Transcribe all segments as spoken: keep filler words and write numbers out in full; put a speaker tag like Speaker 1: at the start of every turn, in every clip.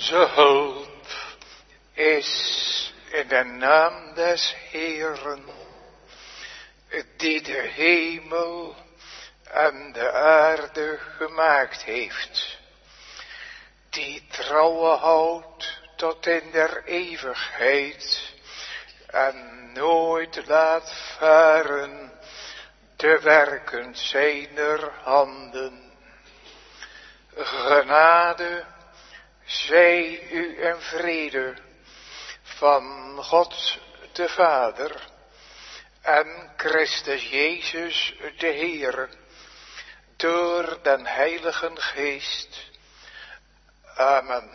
Speaker 1: Onze hulp is in de naam des Heeren, die de hemel en de aarde gemaakt heeft, die trouwe houdt tot in der eeuwigheid en nooit laat varen de werken zijner handen. Genade zij u en vrede van God de Vader en Christus Jezus de Heer door den Heiligen Geest. Amen.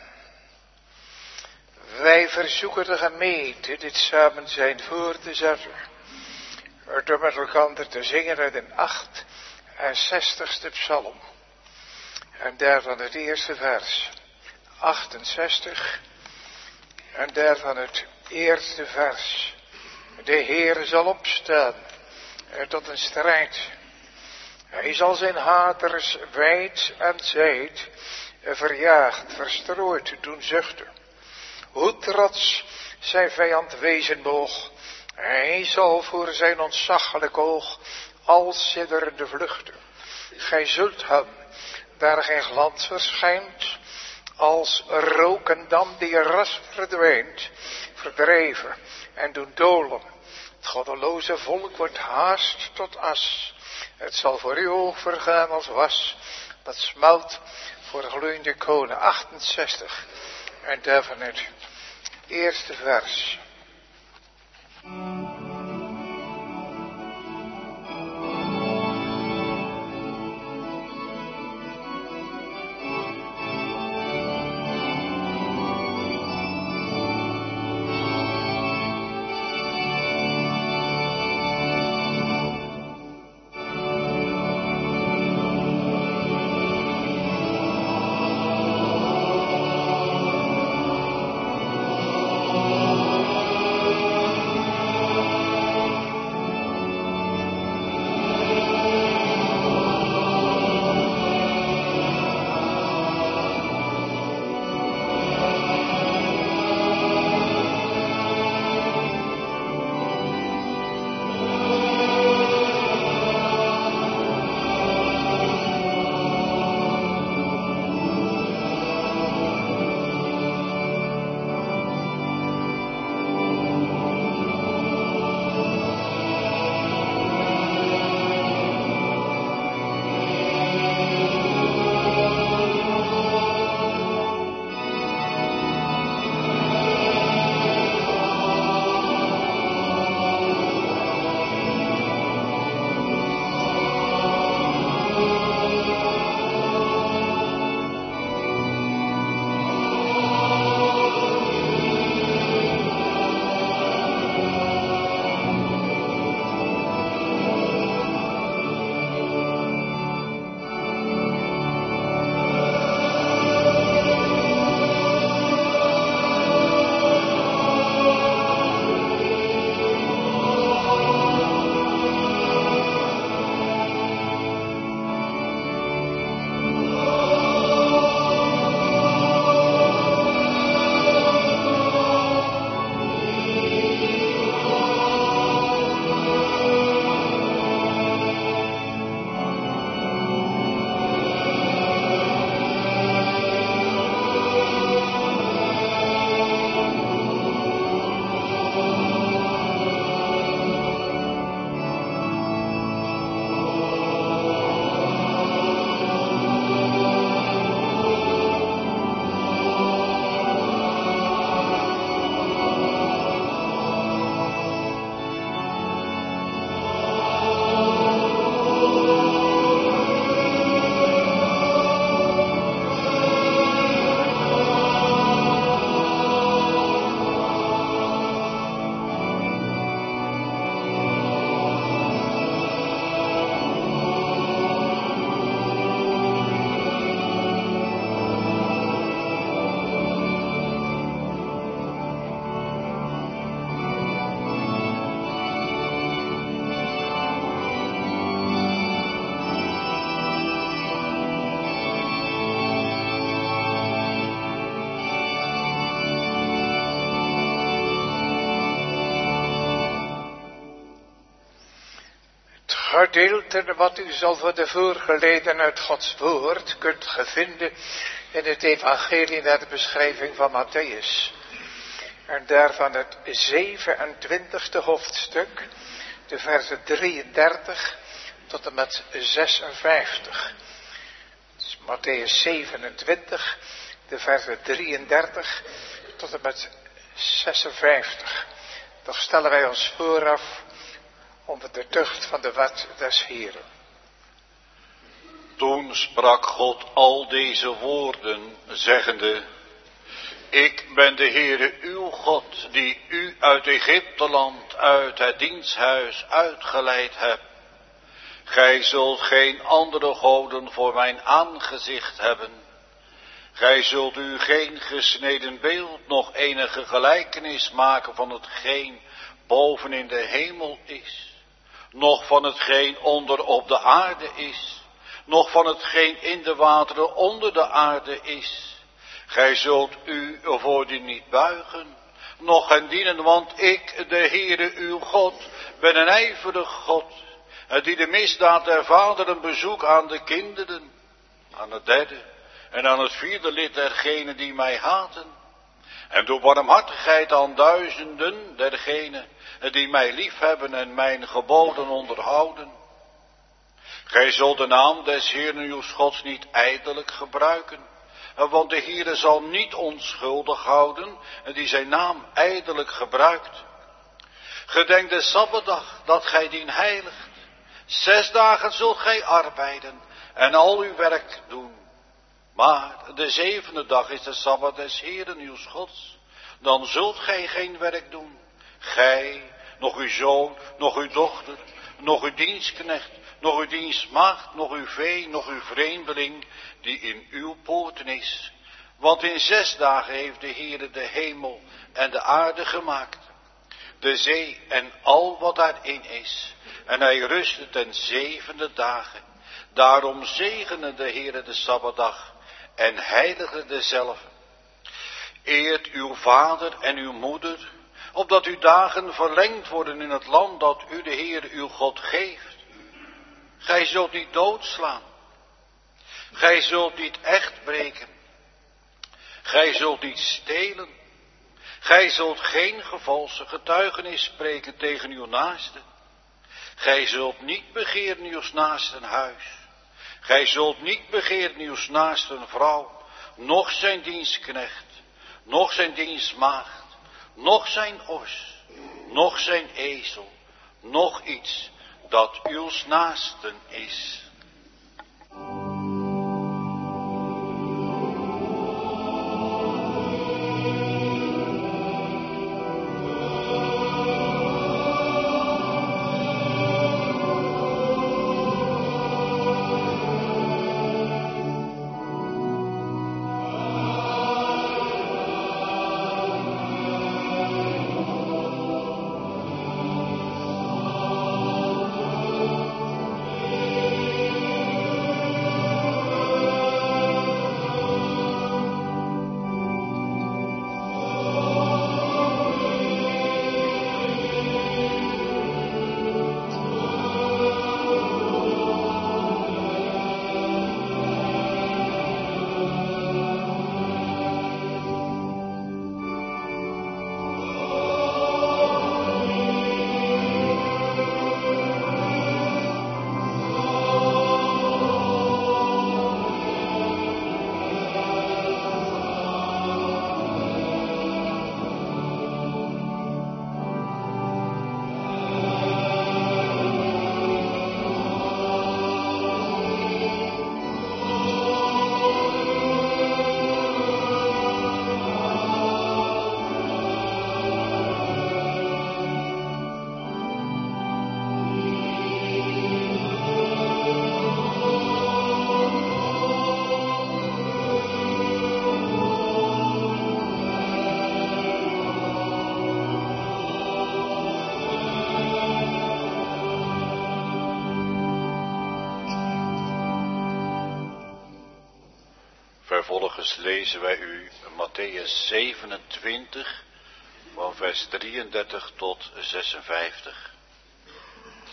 Speaker 1: Wij verzoeken de gemeente dit samen zijn voor te zetten, door met elkaar te zingen uit de acht en zestigste psalm. En daarvan het eerste vers, achtenzestig, en daarvan het eerste vers. De Heer zal opstaan tot een strijd. Hij zal zijn haters wijd en zijd verjaagd, verstrooid doen zuchten. Hoe trots zijn vijand wezen moog, hij zal voor zijn ontzaglijk oog als sidderende vluchten. Gij zult hem, daar geen glans verschijnt, als rook en dam die ras verdwijnt, verdreven en doen dolen. Het goddeloze volk wordt haast tot as. Het zal voor uw oog vergaan als was, dat smelt voor gloeiende kolen. achtenzestig. En daarvan het eerste vers.
Speaker 2: Amen.
Speaker 1: gedeelten wat u zal worden voorgelezen uit Gods woord kunt ge vinden in het evangelie naar de beschrijving van Matthäus. En daarvan het zevenentwintigste hoofdstuk, de versen drieëndertig tot en met zesenvijftig. Dus Matthäus zevenentwintig, de versen drieëndertig tot en met zesenvijftig. Toch stellen wij ons vooraf onder de tucht van de wet des Heren.
Speaker 2: Toen sprak God al deze woorden, zeggende: Ik ben de Heere uw God, die u uit Egypteland, uit het diensthuis uitgeleid hebt. Gij zult geen andere goden voor mijn aangezicht hebben. Gij zult u geen gesneden beeld, nog enige gelijkenis maken van hetgeen boven in de hemel is, nog van hetgeen onder op de aarde is, nog van hetgeen in de wateren onder de aarde is. Gij zult u voor die niet buigen, noch hen dienen, want ik, de Heere uw God, ben een ijverig God, die de misdaad der vaderen bezoek aan de kinderen, aan het derde en aan het vierde lid dergenen die mij haten, en door barmhartigheid aan duizenden dergenen die mij liefhebben en mijn geboden onderhouden. Gij zult de naam des Heeren uw Gods niet ijdelijk gebruiken, want de Heere zal niet onschuldig houden die zijn naam ijdelijk gebruikt. Gedenk de Sabbatdag, dat gij dien heiligt. Zes dagen zult gij arbeiden en al uw werk doen. Maar de zevende dag is de Sabbat des Heeren uw Gods. Dan zult gij geen werk doen. Gij, nog uw zoon, nog uw dochter, nog uw dienstknecht, nog uw dienstmaagd, nog uw vee, nog uw vreemdeling, die in uw poorten is. Want in zes dagen heeft de Heere de hemel en de aarde gemaakt, de zee en al wat daarin is. En hij rustte ten zevende dagen. Daarom zegende de Heere de Sabbatdag en heiligde dezelve. Eert uw vader en uw moeder, opdat uw dagen verlengd worden in het land dat u de Heere uw God geeft. Gij zult niet doodslaan. Gij zult niet echt breken. Gij zult niet stelen. Gij zult geen valse getuigenis spreken tegen uw naaste. Gij zult niet begeren uw naasten huis. Gij zult niet begeren uw naasten vrouw, noch zijn dienstknecht, noch zijn dienstmaagd, noch zijn os, noch zijn ezel, noch iets dat uw naasten is. Vervolgens lezen wij u Matthäus zevenentwintig, van vers drieëndertig tot zesenvijftig.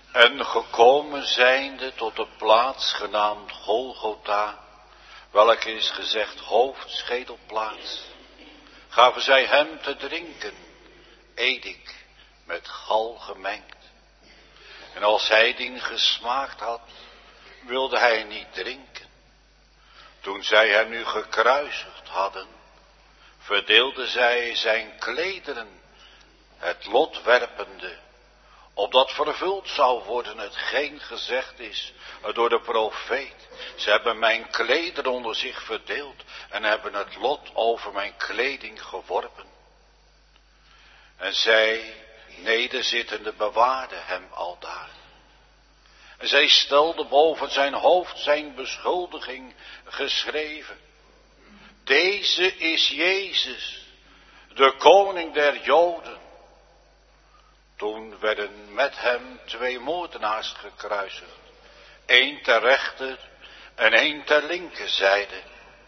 Speaker 2: En gekomen zijnde tot de plaats genaamd Golgotha, welke is gezegd hoofdschedelplaats, gaven zij hem te drinken, edik met gal gemengd. En als hij dien gesmaakt had, wilde hij niet drinken. Toen zij hem nu gekruisigd hadden, verdeelden zij zijn klederen, het lot werpende, opdat vervuld zou worden hetgeen gezegd is door de profeet. Ze hebben mijn klederen onder zich verdeeld en hebben het lot over mijn kleding geworpen. En zij, nederzittende, bewaarden hem aldaar. En zij stelden boven zijn hoofd zijn beschuldiging geschreven: Deze is Jezus, de koning der Joden. Toen werden met hem twee moordenaars gekruisigd, één ter rechter en één ter linkerzijde.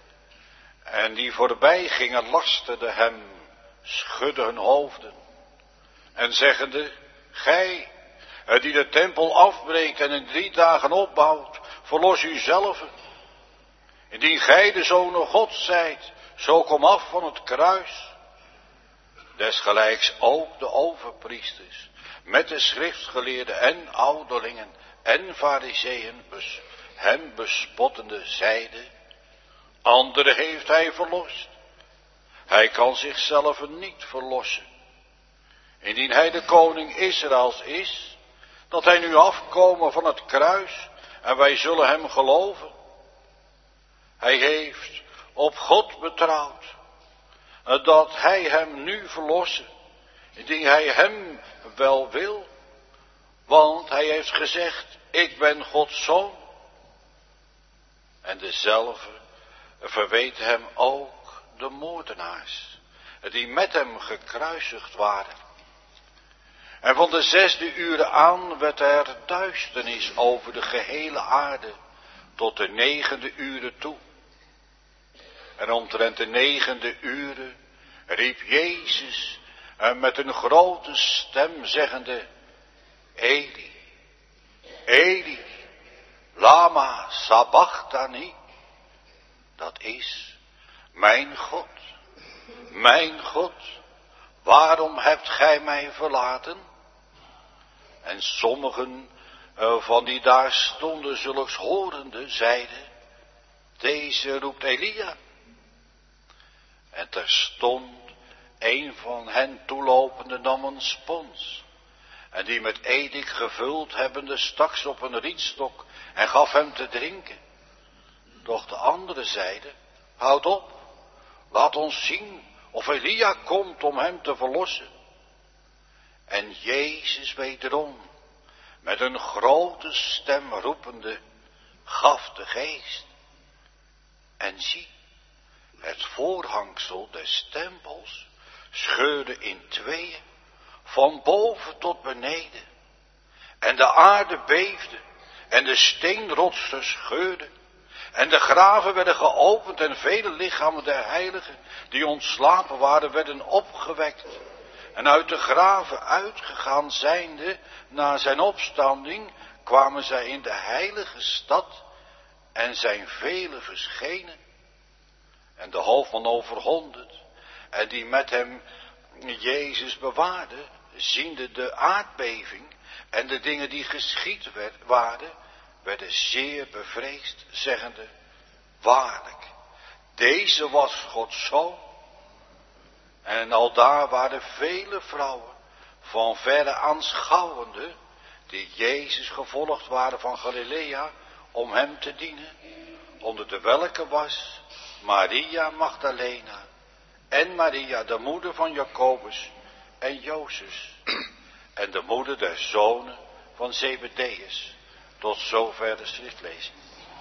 Speaker 2: En die voorbij gingen lasterden hem, schudden hun hoofden en zeggende: Gij, die de tempel afbreekt en in drie dagen opbouwt, verlos u zelf. Indien gij de zonen Gods zijt, zo kom af van het kruis. Desgelijks ook de overpriesters, met de schriftgeleerden en ouderlingen en farizeeën, bes, hem bespottende zeiden: Anderen heeft hij verlost. Hij kan zichzelf niet verlossen. Indien hij de koning Israëls is, dat hij nu afkomen van het kruis en wij zullen hem geloven. Hij heeft op God betrouwd, dat hij hem nu verlossen, indien hij hem wel wil. Want hij heeft gezegd: Ik ben Gods zoon. En dezelfde verweet hem ook de moordenaars, die met hem gekruisigd waren. En van de zesde uren aan werd er duisternis over de gehele aarde, tot de negende uren toe. En omtrent de negende uren riep Jezus met een grote stem zeggende: Eli, Eli, lama sabachthani. Dat is: Mijn God, mijn God, waarom hebt gij mij verlaten? En sommigen van die daar stonden zulks horende zeiden: Deze roept Elia. En terstond een van hen toelopende nam een spons, en die met edik gevuld hebbende stak ze op een rietstok en gaf hem te drinken. Doch de andere zeiden: Houd op, laat ons zien of Elia komt om hem te verlossen. En Jezus wederom, met een grote stem roepende, gaf de geest. En zie, het voorhangsel des tempels scheurde in tweeën, van boven tot beneden. En de aarde beefde, en de steenrotsen scheurden. En de graven werden geopend, en vele lichamen der heiligen, die ontslapen waren, werden opgewekt. En uit de graven uitgegaan zijnde, na zijn opstanding, kwamen zij in de heilige stad, en zijn vele verschenen. En de hoofdman over honderd, en die met hem Jezus bewaarde, ziende de aardbeving en de dingen die geschied werd, waren, werden zeer bevreesd, zeggende: Waarlijk, deze was Gods zoon. En aldaar waren vele vrouwen, van verre aanschouwende, die Jezus gevolgd waren van Galilea, om hem te dienen, onder de welke was Maria Magdalena, en Maria, de moeder van Jacobus en Jozef, en de moeder der zonen van Zebedeus. Tot zover de schriftlezing.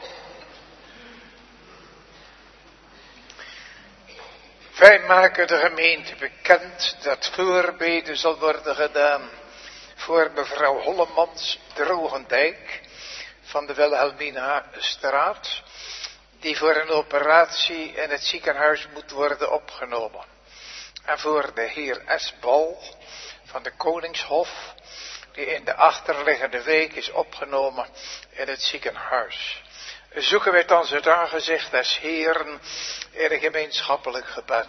Speaker 1: Wij maken de gemeente bekend dat voorbeden zal worden gedaan voor mevrouw Hollemans Drogendijk van de Wilhelmina straat, die voor een operatie in het ziekenhuis moet worden opgenomen. En voor de heer S. Bal van de Koningshof, die in de achterliggende week is opgenomen in het ziekenhuis. Zoeken wij dan het aangezicht des Heeren in een gemeenschappelijk gebed.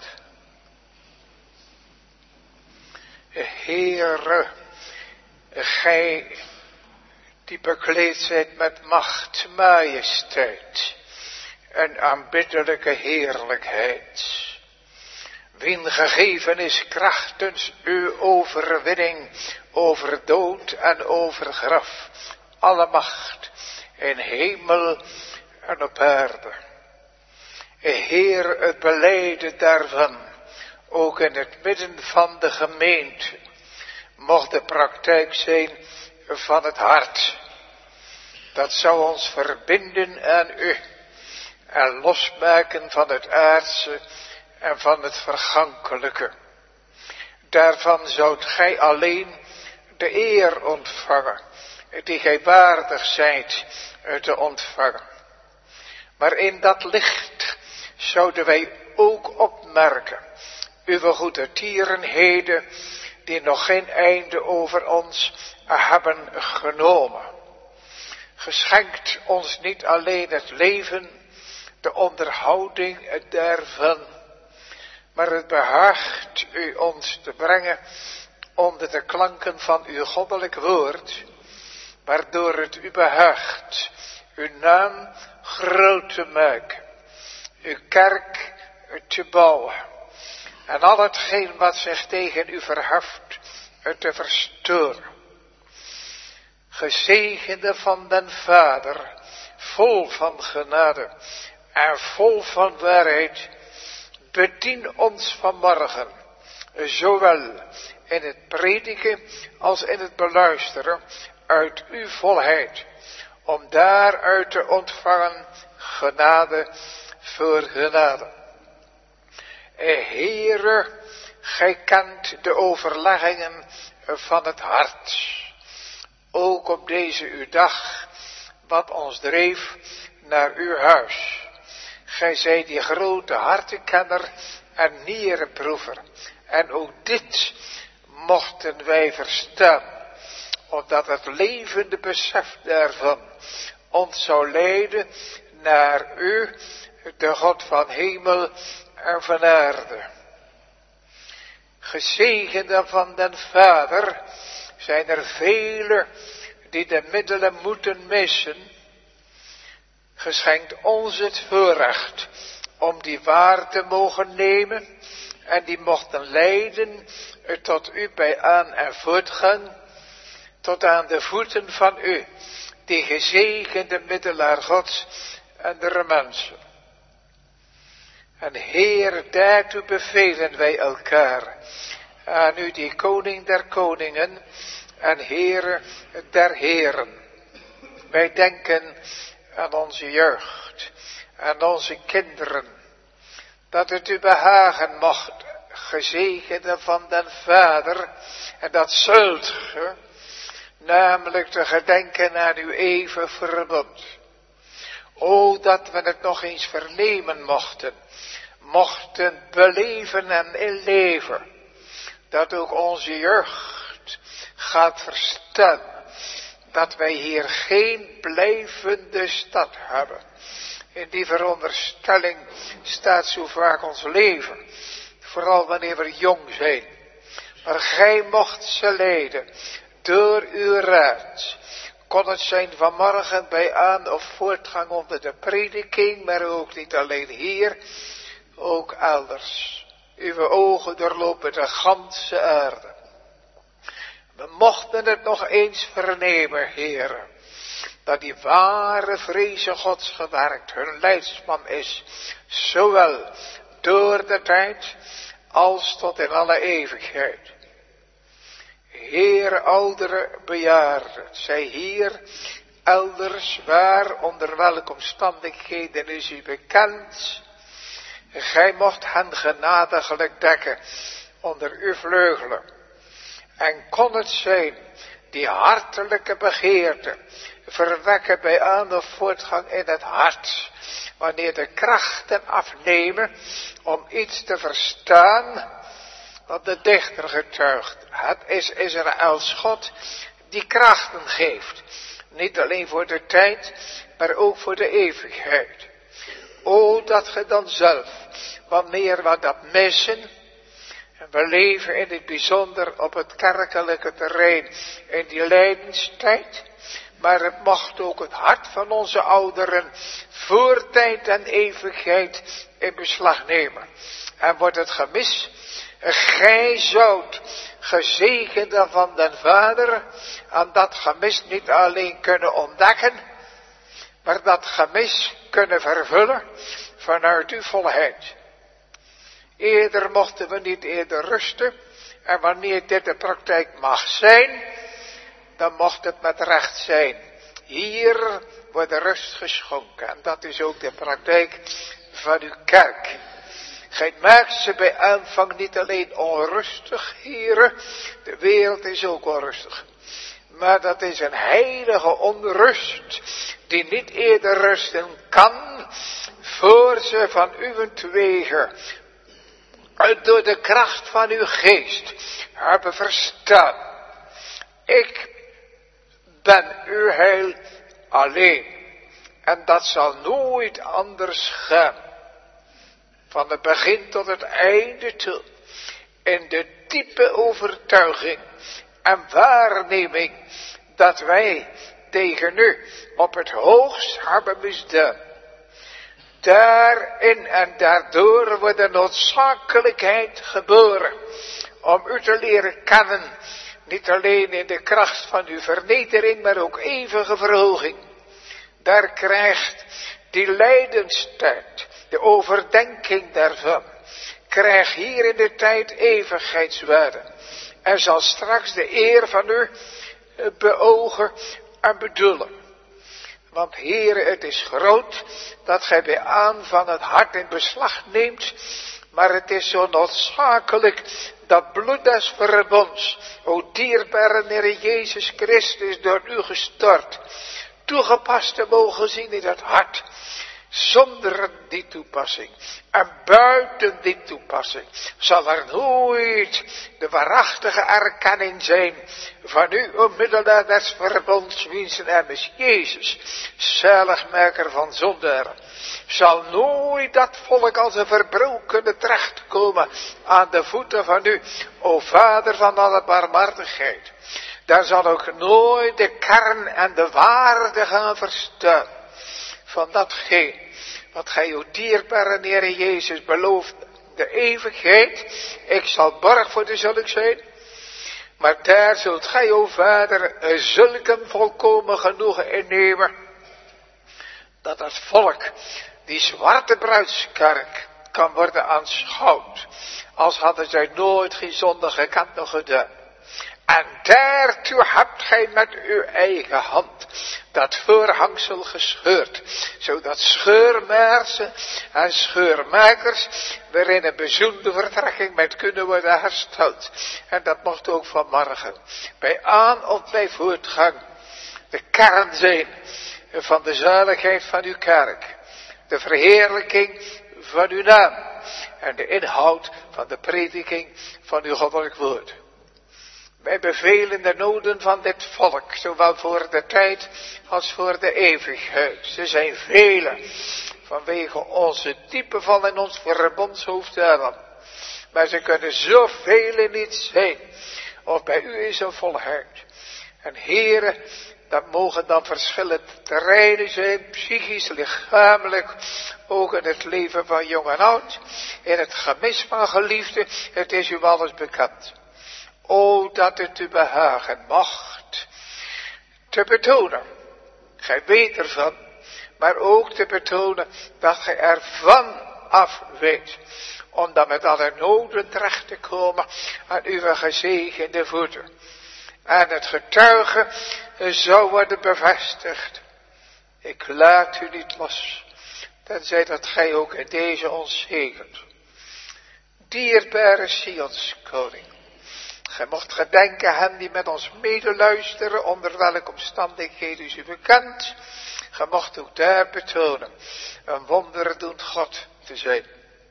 Speaker 1: Heere, gij die bekleed zijt met macht, majesteit en aanbiddelijke heerlijkheid, wien gegeven is krachtens uw overwinning over dood en over graf, alle macht in hemel en op aarde. Heer, het belijden daarvan, ook in het midden van de gemeente, mocht de praktijk zijn van het hart. Dat zou ons verbinden aan u en losmaken van het aardse en van het vergankelijke. Daarvan zoudt gij alleen de eer ontvangen, die gij waardig zijt te ontvangen. Maar in dat licht zouden wij ook opmerken uw goede tierenheden, die nog geen einde over ons hebben genomen. Geschenkt ons niet alleen het leven, de onderhouding daarvan, maar het behaagt u ons te brengen onder de klanken van uw goddelijk woord, waardoor het u behaagt uw naam groot te maken, uw kerk te bouwen en al hetgeen wat zich tegen u verheft te verstoren. Gezegende van den Vader, vol van genade en vol van waarheid, bedien ons vanmorgen, zowel in het prediken als in het beluisteren, uit uw volheid, om daaruit te ontvangen genade voor genade. Heere, gij kent de overleggingen van het hart. Ook op deze uw dag, wat ons dreef naar uw huis. Gij zijt die grote hartenkenner en nierenproever. En ook dit mochten wij verstaan, opdat het levende besef daarvan ons zou leiden naar u, de God van hemel en van aarde. Gezegende van den Vader zijn er velen die de middelen moeten missen. Geschenkt ons het voorrecht om die waar te mogen nemen en die mochten leiden tot u bij aan- en voortgang, tot aan de voeten van u, die gezegende middelaar Gods en der mensen. En Heer, daartoe bevelen wij elkaar, aan u die koning der koningen en Heere der heren. Wij denken aan onze jeugd, aan onze kinderen, dat het u behagen mocht, gezegende van den Vader, en dat zult ge, namelijk te gedenken aan uw eeuwig verbond. O, dat we het nog eens vernemen mochten, mochten beleven en inleven, dat ook onze jeugd gaat verstaan, dat wij hier geen blijvende stad hebben. In die veronderstelling staat zo vaak ons leven, vooral wanneer we jong zijn. Maar gij mocht ze leiden door uw raad. Kon het zijn vanmorgen bij aan- of voortgang onder de prediking, maar ook niet alleen hier, ook elders. Uw ogen doorlopen de ganse aarde. We mochten het nog eens vernemen, Heere, dat die ware vreze Gods gewerkt hun leidsman is, zowel door de tijd als tot in alle eeuwigheid. Heer, oudere bejaarden, zij hier, elders, waar, onder welke omstandigheden is u bekend. Gij mocht hen genadiglijk dekken onder uw vleugelen. En kon het zijn, die hartelijke begeerte, verwekken bij aan- of voortgang in het hart, wanneer de krachten afnemen om iets te verstaan, wat de dichter getuigt. Het is Israëls God die krachten geeft. Niet alleen voor de tijd, maar ook voor de eeuwigheid. O, dat ge dan zelf, wanneer we dat missen, en we leven in het bijzonder op het kerkelijke terrein in die lijdenstijd, maar het mocht ook het hart van onze ouderen voor tijd en eeuwigheid in beslag nemen. En wordt het gemis, gij zoudt gezegende van den Vader aan dat gemis niet alleen kunnen ontdekken, maar dat gemis kunnen vervullen vanuit uw volheid. Eerder mochten we niet eerder rusten, en wanneer dit de praktijk mag zijn, dan mocht het met recht zijn. Hier wordt de rust geschonken, en dat is ook de praktijk van uw kerk. Gij maakt ze bij aanvang niet alleen onrustig, heren, de wereld is ook onrustig. Maar dat is een heilige onrust, die niet eerder rusten kan, voor ze van uwentwege, door de kracht van uw geest, hebben verstaan. Ik ben uw heil alleen, en dat zal nooit anders gaan. Van het begin tot het einde toe, in de diepe overtuiging en waarneming dat wij tegen u op het hoogst hebben misdaan. Daarin en daardoor wordt de noodzakelijkheid geboren om u te leren kennen, niet alleen in de kracht van uw vernedering, maar ook eeuwige verhoging. Daar krijgt die lijdenstijd, de overdenking daarvan, krijgt hier in de tijd eeuwigheidswaarde. En zal straks de eer van u beogen en bedoelen. Want Heere, het is groot dat gij bij aanvang het hart in beslag neemt, maar het is zo noodzakelijk dat bloed des verbonds, o dierbare Heer Jezus Christus, door u gestort, toegepast te mogen zien in het hart. Zonder die toepassing en buiten die toepassing zal er nooit de waarachtige erkenning zijn van u, o middelaar des verbonds, wiens naam is Jezus, zaligmaker van zondaren. Zal nooit dat volk als een verbrokene terechtkomen aan de voeten van u, o Vader van alle barmhartigheid. Daar zal ook nooit de kern en de waarde gaan verstaan van datgene wat gij uw dierbare Heer Jezus belooft, de eeuwigheid. Ik zal borg voor u zulk zijn, maar daar zult gij, o Vader, zulk een volkomen genoegen innemen, dat het volk, die zwarte bruidskerk, kan worden aanschouwd, als hadden zij nooit geen zonde gekend nog gedaan. En daartoe hebt gij met uw eigen hand dat voorhangsel gescheurd, zodat scheurmaarsen en scheurmakers weer in een bezoende vertrekking met kunnen worden hersteld. En dat mocht ook vanmorgen bij aan- of bij voortgang de kern zijn van de zaligheid van uw kerk, de verheerlijking van uw naam en de inhoud van de prediking van uw goddelijk woord. Wij bevelen de noden van dit volk, zowel voor de tijd als voor de eeuwigheid. Ze zijn vele, vanwege onze diepe val in ons verbondshoofd daarvan. Maar ze kunnen zoveel niet zijn, of bij u is een volheid. En Heere, dat mogen dan verschillende terreinen zijn, psychisch, lichamelijk, ook in het leven van jong en oud, in het gemis van geliefden, het is u alles bekend. O, dat het u behagen mocht te betonen, gij weet ervan, maar ook te betonen dat gij ervan af weet, om dan met alle noden terecht te komen aan uw gezegende voeten. En het getuige zou worden bevestigd. Ik laat u niet los, tenzij dat gij ook in deze ons zegent. Dierbare Sions koning, gij mocht gedenken hen die met ons medeluisteren, onder welke omstandigheden is u bekend. Gij mocht ook daar betonen, een wonderdoend God te zijn.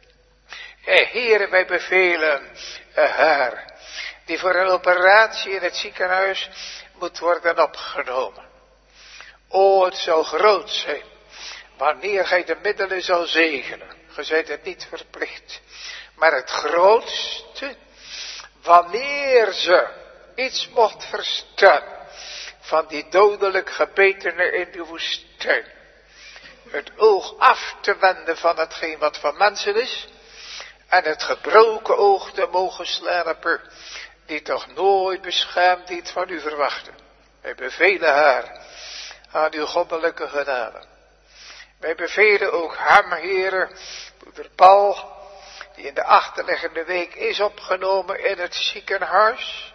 Speaker 1: Eh, Heere, wij bevelen haar, die voor een operatie in het ziekenhuis moet worden opgenomen. O, het zou groot zijn, wanneer gij de middelen zou zegenen. Ge zijt het niet verplicht. Maar het grootste, wanneer ze iets mocht verstaan van die dodelijk gebetenen in de woestijn. Het oog af te wenden van hetgeen wat van mensen is. En het gebroken oog te mogen slapen, die toch nooit beschaamd iets van u verwachten. Wij bevelen haar aan uw goddelijke genade. Wij bevelen ook hem, Heere, broeder Paul, die in de achterliggende week is opgenomen in het ziekenhuis.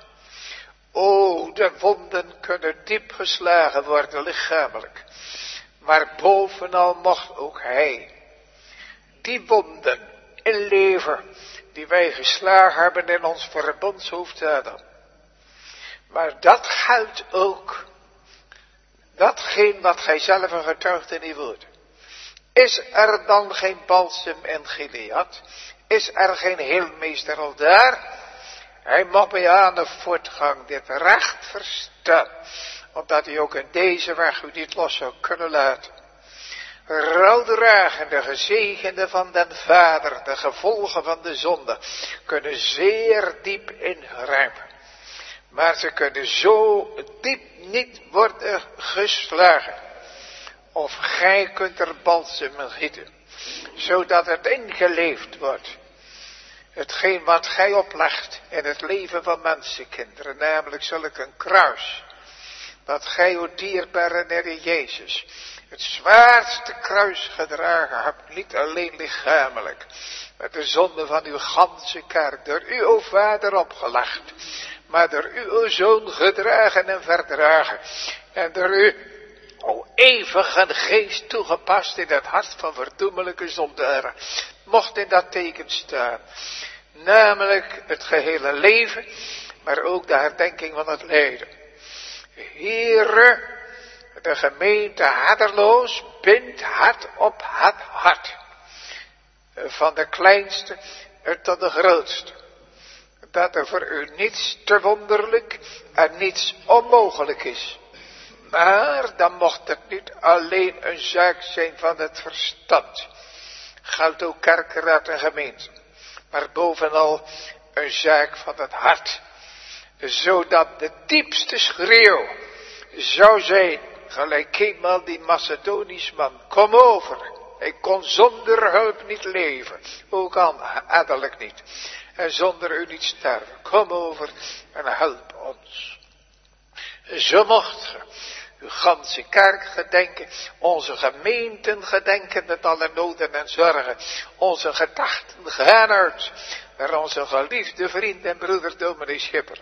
Speaker 1: O, de wonden kunnen diep geslagen worden lichamelijk. Maar bovenal mocht ook hij die wonden inleven die wij geslagen hebben in ons verbondshoofd Adam. Maar dat geldt ook, datgene wat gij zelf getuigt in die woorden. Is er dan geen balsem in Gilead? Is er geen heelmeester al daar? Hij mag bij aan de voortgang dit recht verstaan, omdat hij ook in deze weg u niet los zou kunnen laten. Rouwdragende, gezegende van den Vader, de gevolgen van de zonde, kunnen zeer diep ingrijpen. Maar ze kunnen zo diep niet worden geslagen. Of gij kunt er balsem in gieten, zodat het ingeleefd wordt. Hetgeen wat gij oplegt in het leven van mensenkinderen, namelijk zulk een kruis. Dat gij, o dierbare Heer Jezus, het zwaarste kruis gedragen hebt, niet alleen lichamelijk, met de zonde van uw ganse kerk, door u, o Vader, opgelegd, maar door u, o Zoon, gedragen en verdragen, en door u, o eeuwige geest, toegepast in het hart van verdoemelijke zondaren, mocht in dat teken staan, namelijk het gehele leven, maar ook de herdenking van het lijden. Heere, de gemeente Hadderloos bindt hart op het hart, van de kleinste tot de grootste, dat er voor u niets te wonderlijk en niets onmogelijk is. Maar dan mocht het niet alleen een zaak zijn van het verstand, geldt ook kerkenraad en gemeente, maar bovenal een zaak van het hart, zodat de diepste schreeuw zou zijn, gelijk eenmaal die Macedonisch man, kom over, ik kon zonder hulp niet leven, ook al adellijk niet, en zonder u niet sterven, kom over en help ons. Zo mocht ge uw ganse kerk gedenken, onze gemeenten gedenken met alle noden en zorgen, onze gedachten gaan uit naar onze geliefde vriend en broeder dominee Schipper.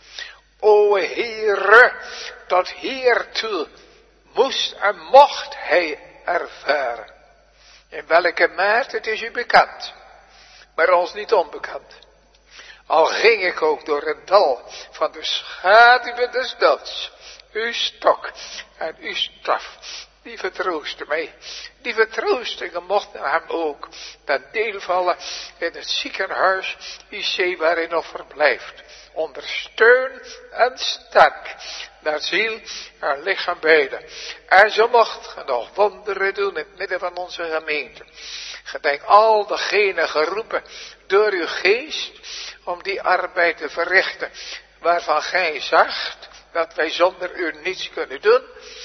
Speaker 1: O Heere, tot hiertoe moest en mocht hij ervaren. In welke mate, het is u bekend, maar ons niet onbekend. Al ging ik ook door het dal van de schaduw des doods, uw stok en uw staf, die vertroosten mij. Die vertroostingen mochten hem ook ten deel vallen in het ziekenhuis I C waarin nog verblijft. Ondersteun en sterk naar ziel en lichaam beide. En zo mocht ge nog wonderen doen in het midden van onze gemeente. Gedenk al degenen geroepen door uw geest om die arbeid te verrichten waarvan gij zegt dat wij zonder u niets kunnen doen.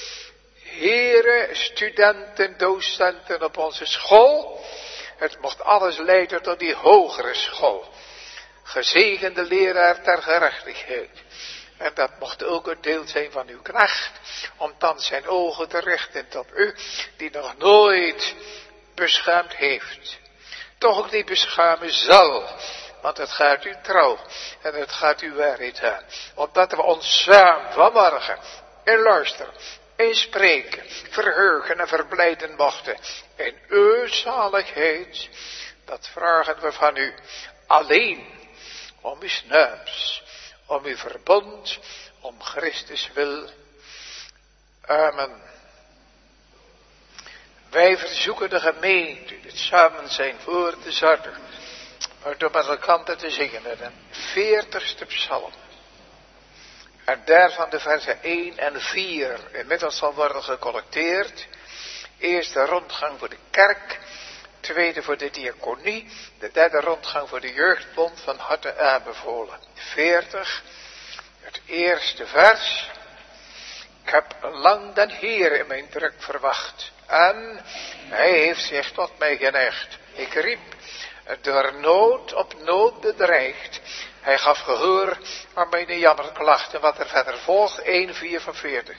Speaker 1: Heren, studenten, docenten op onze school. Het mocht alles leiden tot die hogere school. Gezegende leraar ter gerechtigheid. En dat mocht ook een deel zijn van uw kracht, om dan zijn ogen te richten tot u, die nog nooit beschaamd heeft. Toch ook niet beschamen zal, want het gaat u trouw en het gaat u waarheid aan. Opdat we ons samen vanmorgen in luisteren, in spreken, verheugen en verblijden mochten in uw zaligheid. Dat vragen we van u alleen om uw naams, om uw verbond, om Christus wil. Amen. Wij verzoeken de gemeente het samen zijn voor te zorgen, door met elkaar te zingen in de veertigste psalm. En daarvan de versen één en vier inmiddels zal worden gecollecteerd. Eerste rondgang voor de kerk, tweede voor de diaconie, de derde rondgang voor de jeugdbond, van harte aanbevolen. veertig, het eerste vers. Ik heb lang den Heer in mijn druk verwacht en hij heeft zich tot mij geneigd. Ik riep, door nood op nood bedreigd. Hij gaf gehoor aan mijn jammerklachten. Wat er verder volgt, één vier van veertig.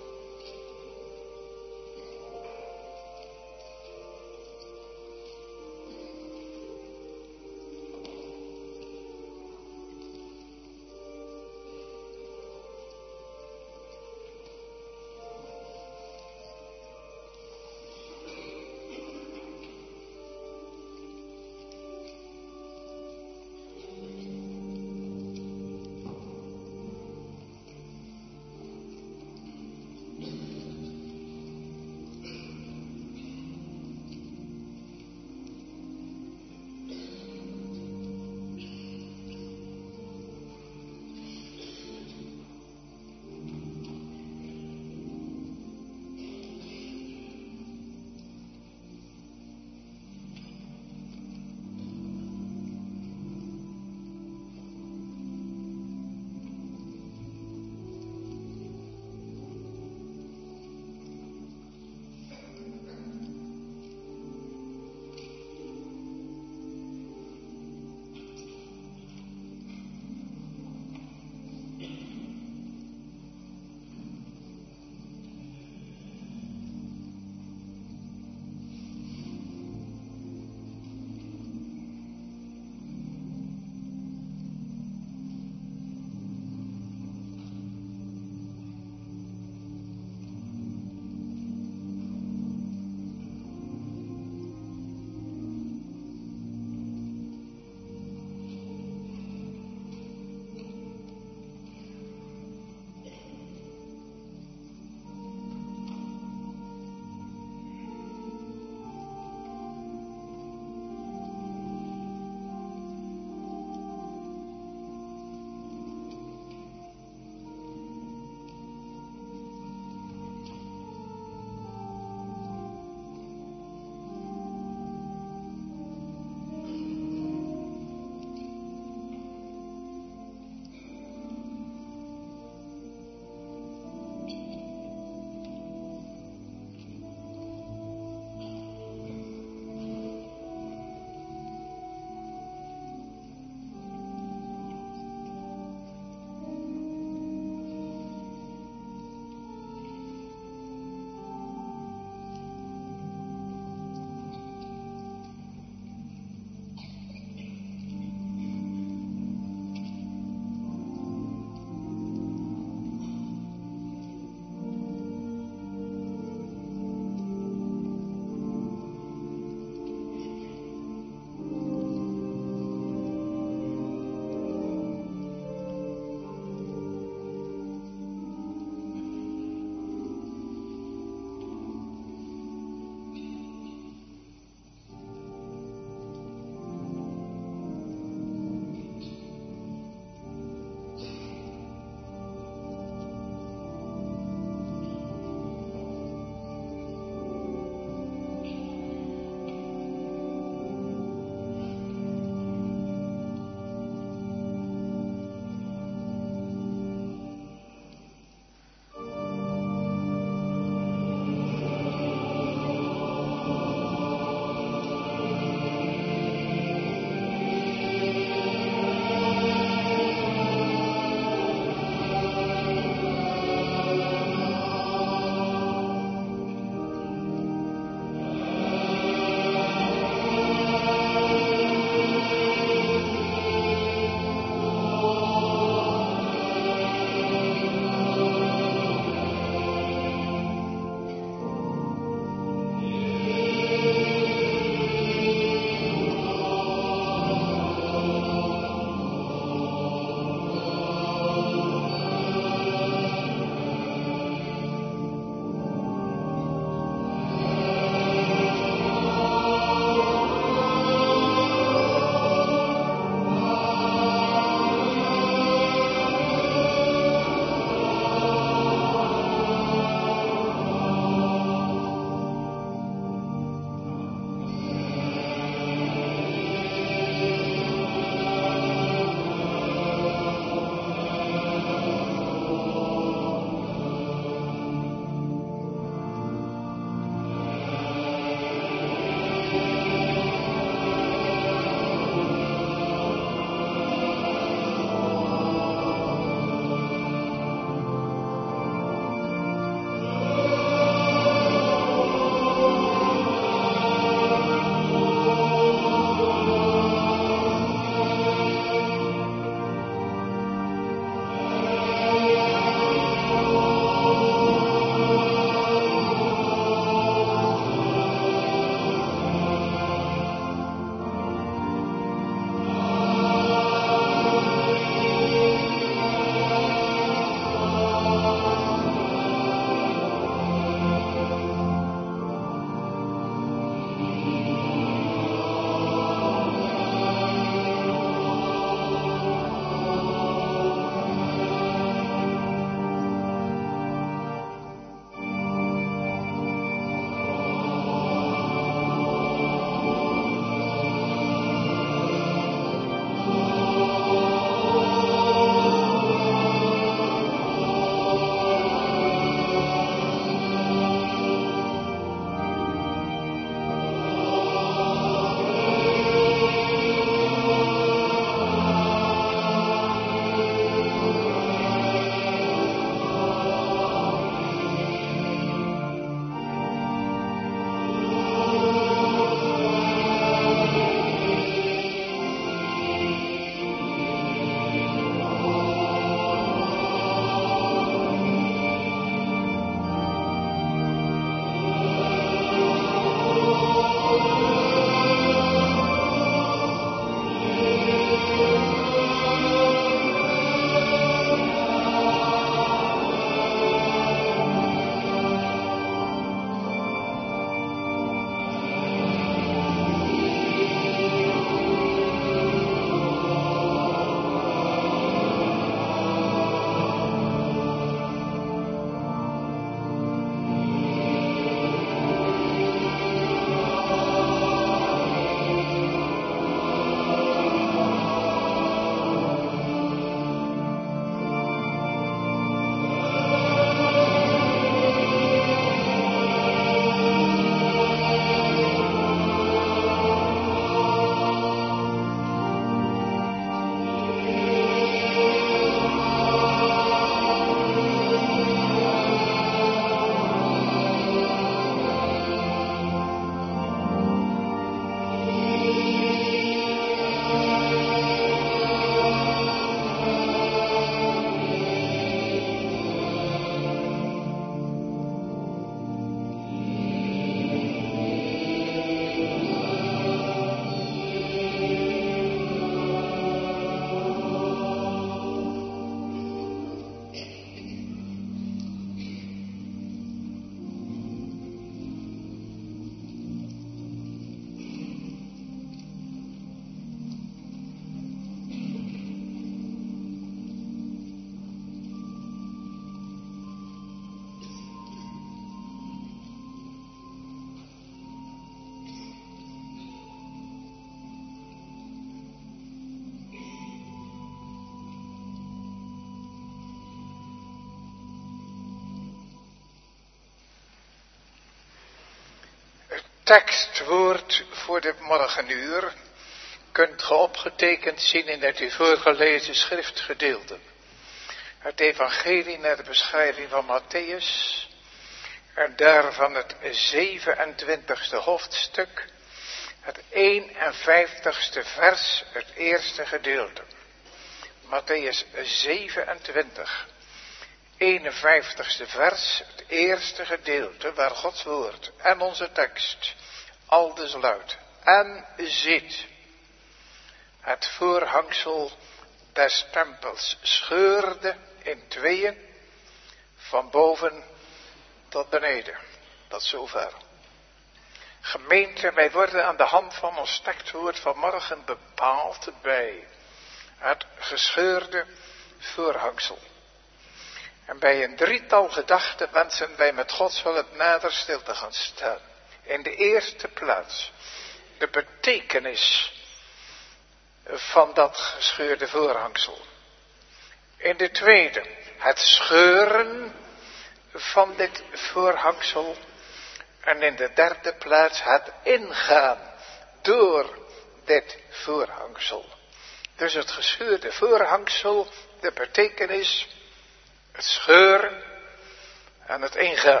Speaker 1: tekstwoord voor dit morgenuur kunt ge opgetekend zien in het u voorgelezen schriftgedeelte. Het evangelie naar de beschrijving van Matthäus en daarvan het zevenentwintigste hoofdstuk, het eenenvijftigste vers, het eerste gedeelte. Matthäus zevenentwintig, eenenvijftigste vers, het eerste gedeelte, waar Gods woord en onze tekst aldus luidt. En ziet, het voorhangsel des tempels scheurde in tweeën, van boven tot beneden. Tot zover. Gemeente, wij worden aan de hand van ons tekstwoord vanmorgen bepaald bij het gescheurde voorhangsel. En bij een drietal gedachten wensen wij met Gods hulp nader stil te gaan staan. In de eerste plaats de betekenis van dat gescheurde voorhangsel. In de tweede, het scheuren van dit voorhangsel. En in de derde plaats het ingaan door dit voorhangsel. Dus het gescheurde voorhangsel, de betekenis, het scheuren en het ingaan.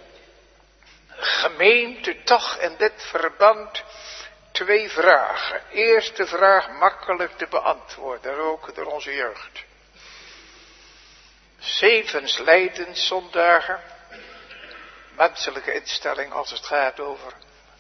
Speaker 1: Gemeente, toch in dit verband twee vragen. Eerste vraag makkelijk te beantwoorden, ook door onze jeugd. Zevens lijdenszondagen, menselijke instelling als het gaat over.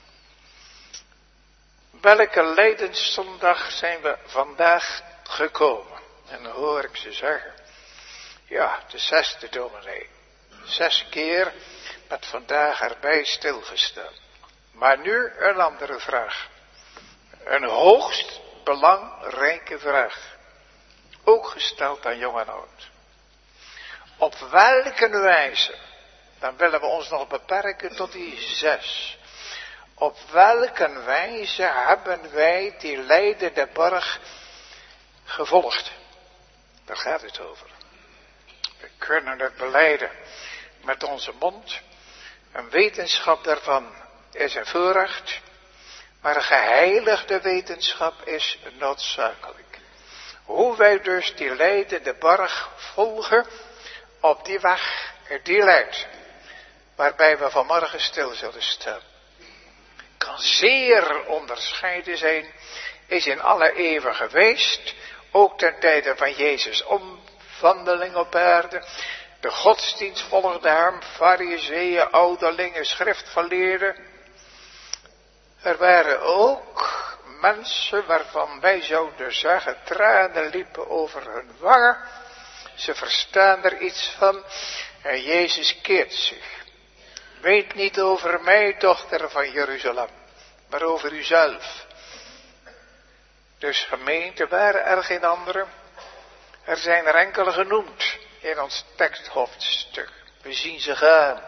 Speaker 1: Welke lijdenszondag zijn we vandaag gekomen? En dan hoor ik ze zeggen, ja, de zesde dominee. Zes keer met vandaag erbij stilgestaan. Maar nu een andere vraag. Een hoogst belangrijke vraag. Ook gesteld aan jong en oud. Op welke wijze, dan willen we ons nog beperken tot die zes. Op welke wijze hebben wij die lijdende borg gevolgd? Daar gaat het over. We kunnen het belijden met onze mond. Een wetenschap daarvan is een voorrecht. Maar een geheiligde wetenschap is noodzakelijk. Hoe wij dus die lijdende borg volgen op die weg die leidt. Waarbij we vanmorgen stil zullen staan. Kan zeer onderscheiden zijn. Is in alle eeuwen geweest. Ook ten tijde van Jezus' omwandeling op aarde. De godsdienst volgde hem. Farizeeën, ouderlingen, schriftgeleerden. Er waren ook mensen waarvan wij zouden zeggen, tranen liepen over hun wangen. Ze verstaan er iets van en Jezus keert zich. Weet niet over mij, dochter van Jeruzalem, maar over uzelf. Dus gemeente, waren er geen anderen? Er zijn er enkele genoemd in ons teksthoofdstuk. We zien ze gaan.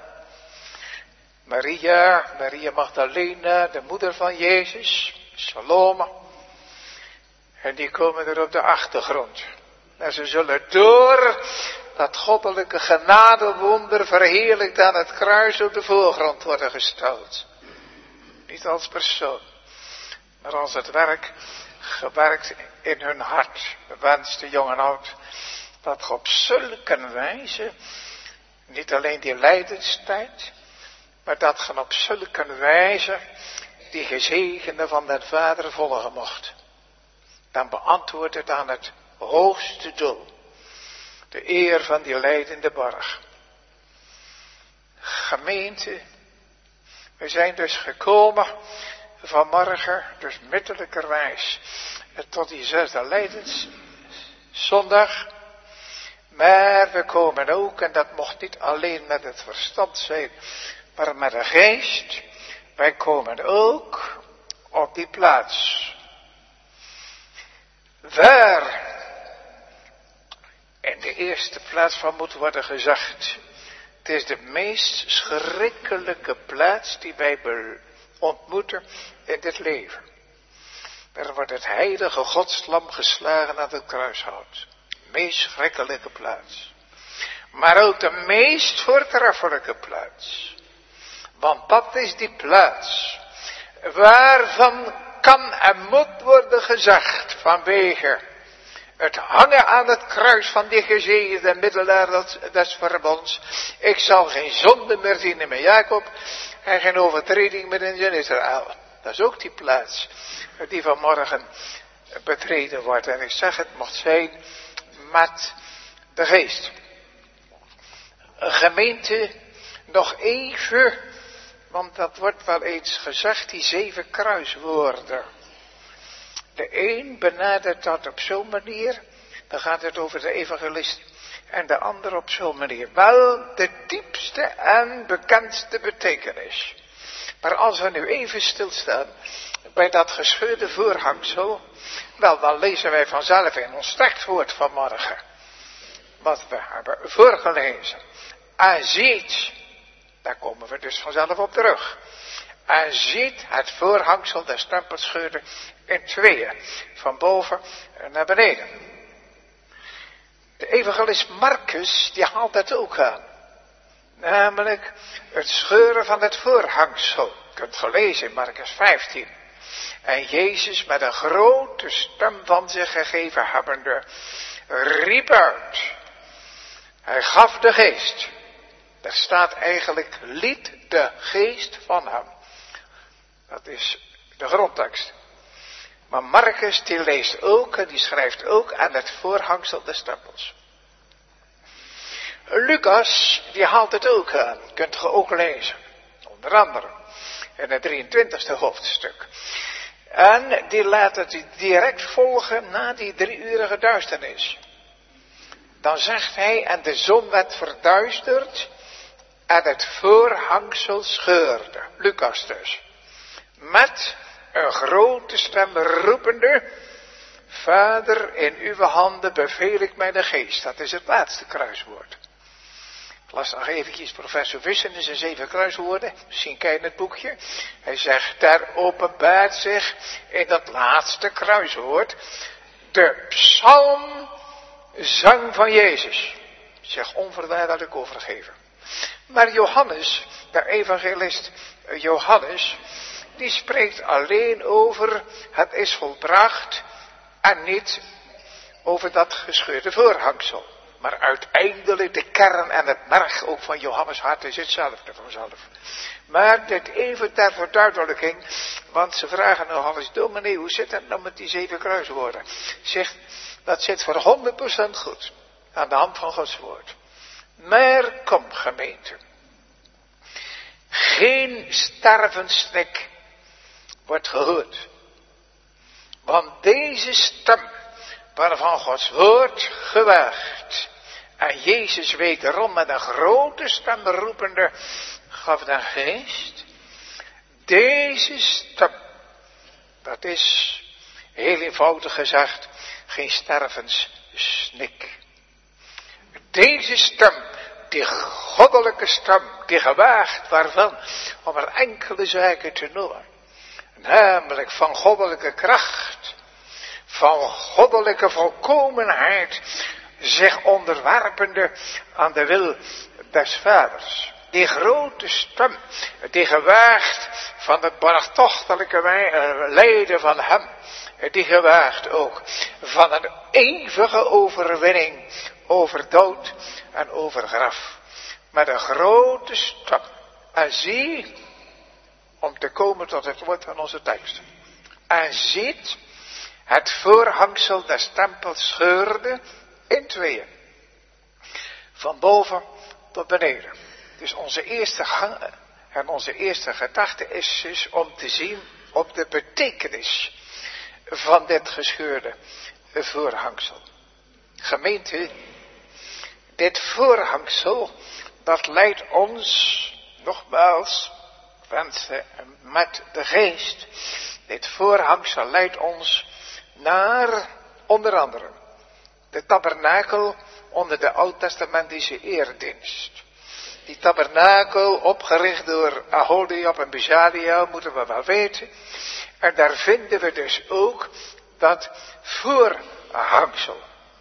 Speaker 1: Maria, Maria Magdalena, de moeder van Jezus, Salome. En die komen er op de achtergrond. En ze zullen door dat goddelijke genadewonder verheerlijkt aan het kruis op de voorgrond worden gesteld. Niet als persoon, maar als het werk gewerkt in hun hart. Wenste jong en oud dat op zulke wijze, niet alleen die lijdenstijd, maar dat gaan op zulke wijze die gezegende van den Vader volgen mocht. Dan beantwoordt het aan het hoogste doel. De eer van die lijdende borg. Gemeente, we zijn dus gekomen vanmorgen, dus middelijkerwijs, tot die zesde lijdenszondag. Maar we komen ook, en dat mocht niet alleen met het verstand zijn, maar met de geest. Wij komen ook op die plaats. Waar in de eerste plaats van moet worden gezegd. Het is de meest schrikkelijke plaats die wij ontmoeten in dit leven. Daar wordt het heilige godslam geslagen aan het kruishout. Meest schrikkelijke plaats. Maar ook de meest voortreffelijke plaats. Want dat is die plaats waarvan kan en moet worden gezegd vanwege het hangen aan het kruis van die gezegende middelaar des verbonds. Ik zal geen zonde meer zien in mijn Jacob en geen overtreding meer in zijn Israël. Dat is ook die plaats die vanmorgen betreden wordt. En ik zeg, het mocht zijn met de geest. Een gemeente, nog even, want dat wordt wel eens gezegd, die zeven kruiswoorden. De een benadert dat op zo'n manier, dan gaat het over de evangelist. En de ander op zo'n manier. Wel de diepste en bekendste betekenis. Maar als we nu even stilstaan bij dat gescheurde voorhangsel, wel dan lezen wij vanzelf in ons tekstwoord vanmorgen wat we hebben voorgelezen. En ziet, daar komen we dus vanzelf op terug. En ziet het voorhangsel des tempels scheurde in tweeën, van boven naar beneden. De evangelist Marcus, die haalt dat ook aan. Namelijk het scheuren van het voorhangsel. Je kunt het lezen in Marcus vijftien. En Jezus met een grote stem van zich gegeven hebbende, riep uit. Hij gaf de geest. Daar staat eigenlijk, liet de geest van hem. Dat is de grondtekst. Maar Marcus die leest ook en die schrijft ook aan het voorhangsel des tempels. Lucas die haalt het ook aan. Kunt je ook lezen. Onder andere in het drieëntwintigste hoofdstuk. En die laat het direct volgen na die drieurige duisternis. Dan zegt hij, en de zon werd verduisterd en het voorhangsel scheurde. Lucas dus. Met een grote stem roepende, Vader, in uw handen beveel ik mij de geest. Dat is het laatste kruiswoord. Ik las nog eventjes professor Vissen in zijn zeven kruiswoorden. Misschien ken je het boekje. Hij zegt, daar openbaart zich in dat laatste kruiswoord de psalmzang van Jezus. Zich onverwijdelijk overgeven. Maar Johannes, de evangelist Johannes, die spreekt alleen over het is volbracht en niet over dat gescheurde voorhangsel. Maar uiteindelijk de kern en het merg ook van Johannes hart is hetzelfde vanzelf. Maar dit even ter verduidelijking, want ze vragen nogal eens, dominee, hoe zit het nou met die zeven kruiswoorden? Zegt, dat zit voor honderd procent goed, aan de hand van Gods woord. Maar kom gemeente, geen stervenssnik wordt gehoord. Want deze stem, waarvan Gods woord gewaagd, en Jezus wederom met een grote stem roepende, gaf de geest. Deze stem, dat is heel eenvoudig gezegd, geen stervenssnik. Deze stem, die goddelijke stem, die gewaagd waarvan, om er enkele zaken te noemen. Namelijk van goddelijke kracht, van goddelijke volkomenheid, zich onderwerpende aan de wil des Vaders. Die grote stem, die gewaagd van het barachtochtelijke lijden van hem, die gewaagd ook van een eeuwige overwinning over dood en over graf. Met een grote stem. En zie, om te komen tot het woord van onze tekst. En ziet, het voorhangsel des tempels scheurde in tweeën. Van boven tot beneden. Dus onze eerste gang en onze eerste gedachte is dus om te zien op de betekenis van dit gescheurde voorhangsel. Gemeente, dit voorhangsel, dat leidt ons, nogmaals, wensen met de geest. Dit voorhangsel leidt ons naar, onder andere, de tabernakel onder de oud-testamentische eerdienst. Die tabernakel, opgericht door Aholiab en Bezaliel, moeten we wel weten. En daar vinden we dus ook dat voorhangsel.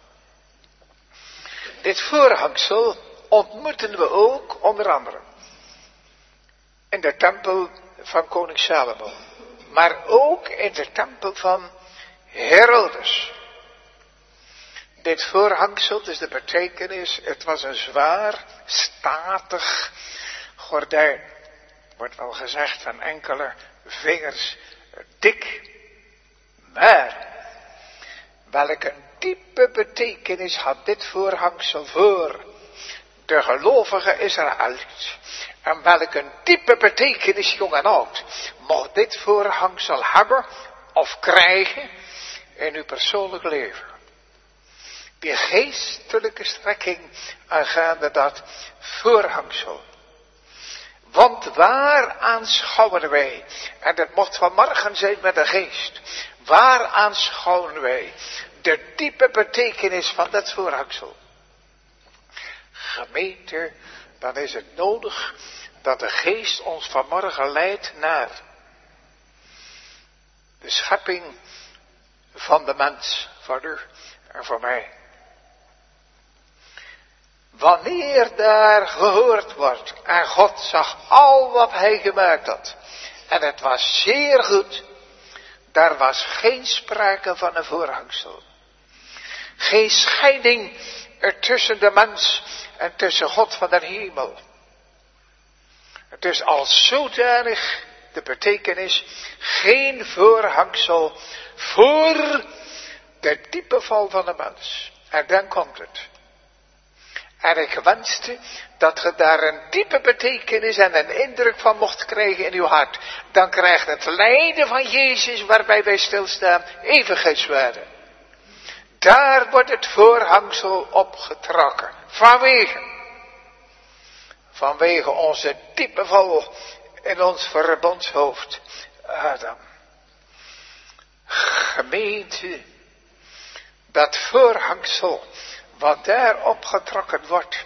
Speaker 1: Dit voorhangsel ontmoeten we ook, onder andere, in de tempel van koning Salomo. maar ook in de tempel van Herodes. Dit voorhangsel, dus de betekenis, het was een zwaar, statig gordijn. Wordt wel gezegd van enkele vingers dik. Maar, welke diepe betekenis had dit voorhangsel voor de gelovige Israëli's? En welke diepe betekenis, jong en oud, mocht dit voorhangsel hebben of krijgen in uw persoonlijk leven? Die geestelijke strekking aangaande dat voorhangsel. Want waar aanschouwen wij, en dat mocht vanmorgen zijn met de geest, waar aanschouwen wij de diepe betekenis van dat voorhangsel? Gemeente, dan is het nodig dat de geest ons vanmorgen leidt naar de schepping van de mens, voor u en voor mij. Wanneer daar gehoord wordt en God zag al wat hij gemaakt had en het was zeer goed, daar was geen sprake van een voorhangsel. Geen scheiding er tussen de mens en tussen God van de hemel. Het is als zodanig de betekenis geen voorhangsel voor de diepe val van de mens. En dan komt het. En ik wenste dat je daar een diepe betekenis en een indruk van mocht krijgen in uw hart. Dan krijgt het lijden van Jezus waarbij wij stilstaan eeuwigheidswaarde. Daar wordt het voorhangsel opgetrokken. Vanwege. Vanwege onze diepe val in ons verbondshoofd Adam. Gemeente. Dat voorhangsel wat daar opgetrokken wordt.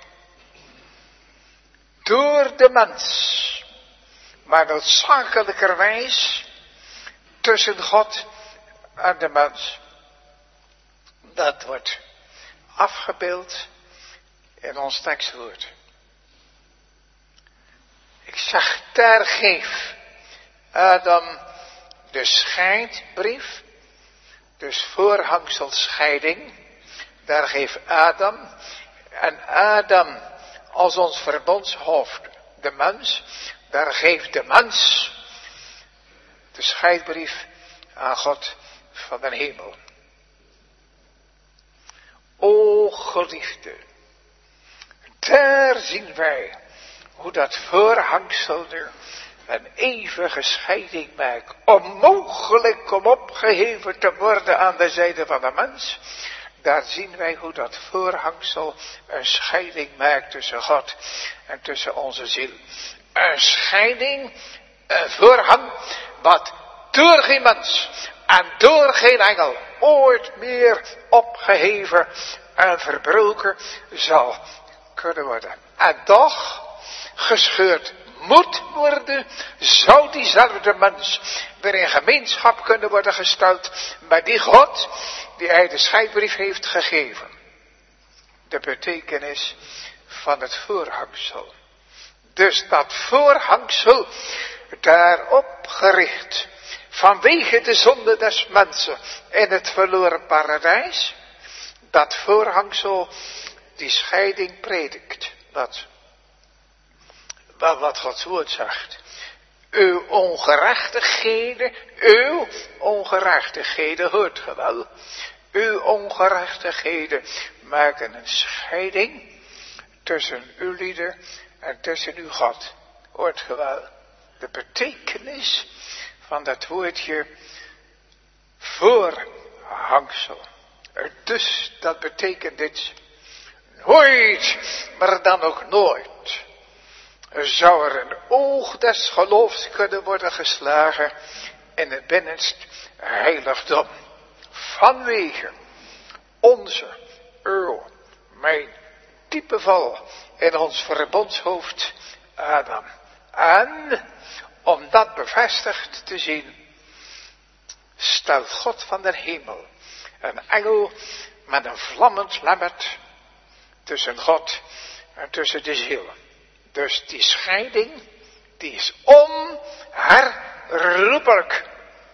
Speaker 1: Door de mens. Maar noodzakelijkerwijs tussen God en de mens. Dat wordt afgebeeld in ons tekstwoord. Ik zag daar geef Adam de scheidbrief. Dus voorhangselscheiding. Daar geeft Adam. En Adam als ons verbondshoofd. De mens. Daar geeft de mens de scheidbrief aan God van de hemel. O geliefde. Daar zien wij hoe dat voorhangsel er een eeuwige scheiding maakt. Onmogelijk om opgeheven te worden aan de zijde van de mens. Daar zien wij hoe dat voorhangsel een scheiding maakt tussen God en tussen onze ziel. Een scheiding, een voorhang, wat door geen mens en door geen engel ooit meer opgeheven en verbroken zal kunnen worden. En toch gescheurd moet worden, zou diezelfde mens weer in gemeenschap kunnen worden gesteld met die God die hij de scheidbrief heeft gegeven. De betekenis van het voorhangsel. Dus dat voorhangsel daarop gericht vanwege de zonde des mensen in het verloren paradijs. Dat voorhangsel die scheiding predikt. Dat wat Gods woord zegt. Uw ongerechtigheden, uw ongerechtigheden, hoort ge wel. Uw ongerechtigheden maken een scheiding tussen uw lieden en tussen uw God. Hoort ge wel. De betekenis van dat woordje voorhangsel. Dus dat betekent dit. Nooit, maar dan ook nooit. Zou er een oog des geloofs kunnen worden geslagen in het binnenst heiligdom. Vanwege onze, uw, mijn diepe val in ons verbondshoofd Adam. En om dat bevestigd te zien, stelt God van de hemel een engel met een vlammend lemmet tussen God en tussen de ziel. Dus die scheiding, die is onherroepelijk.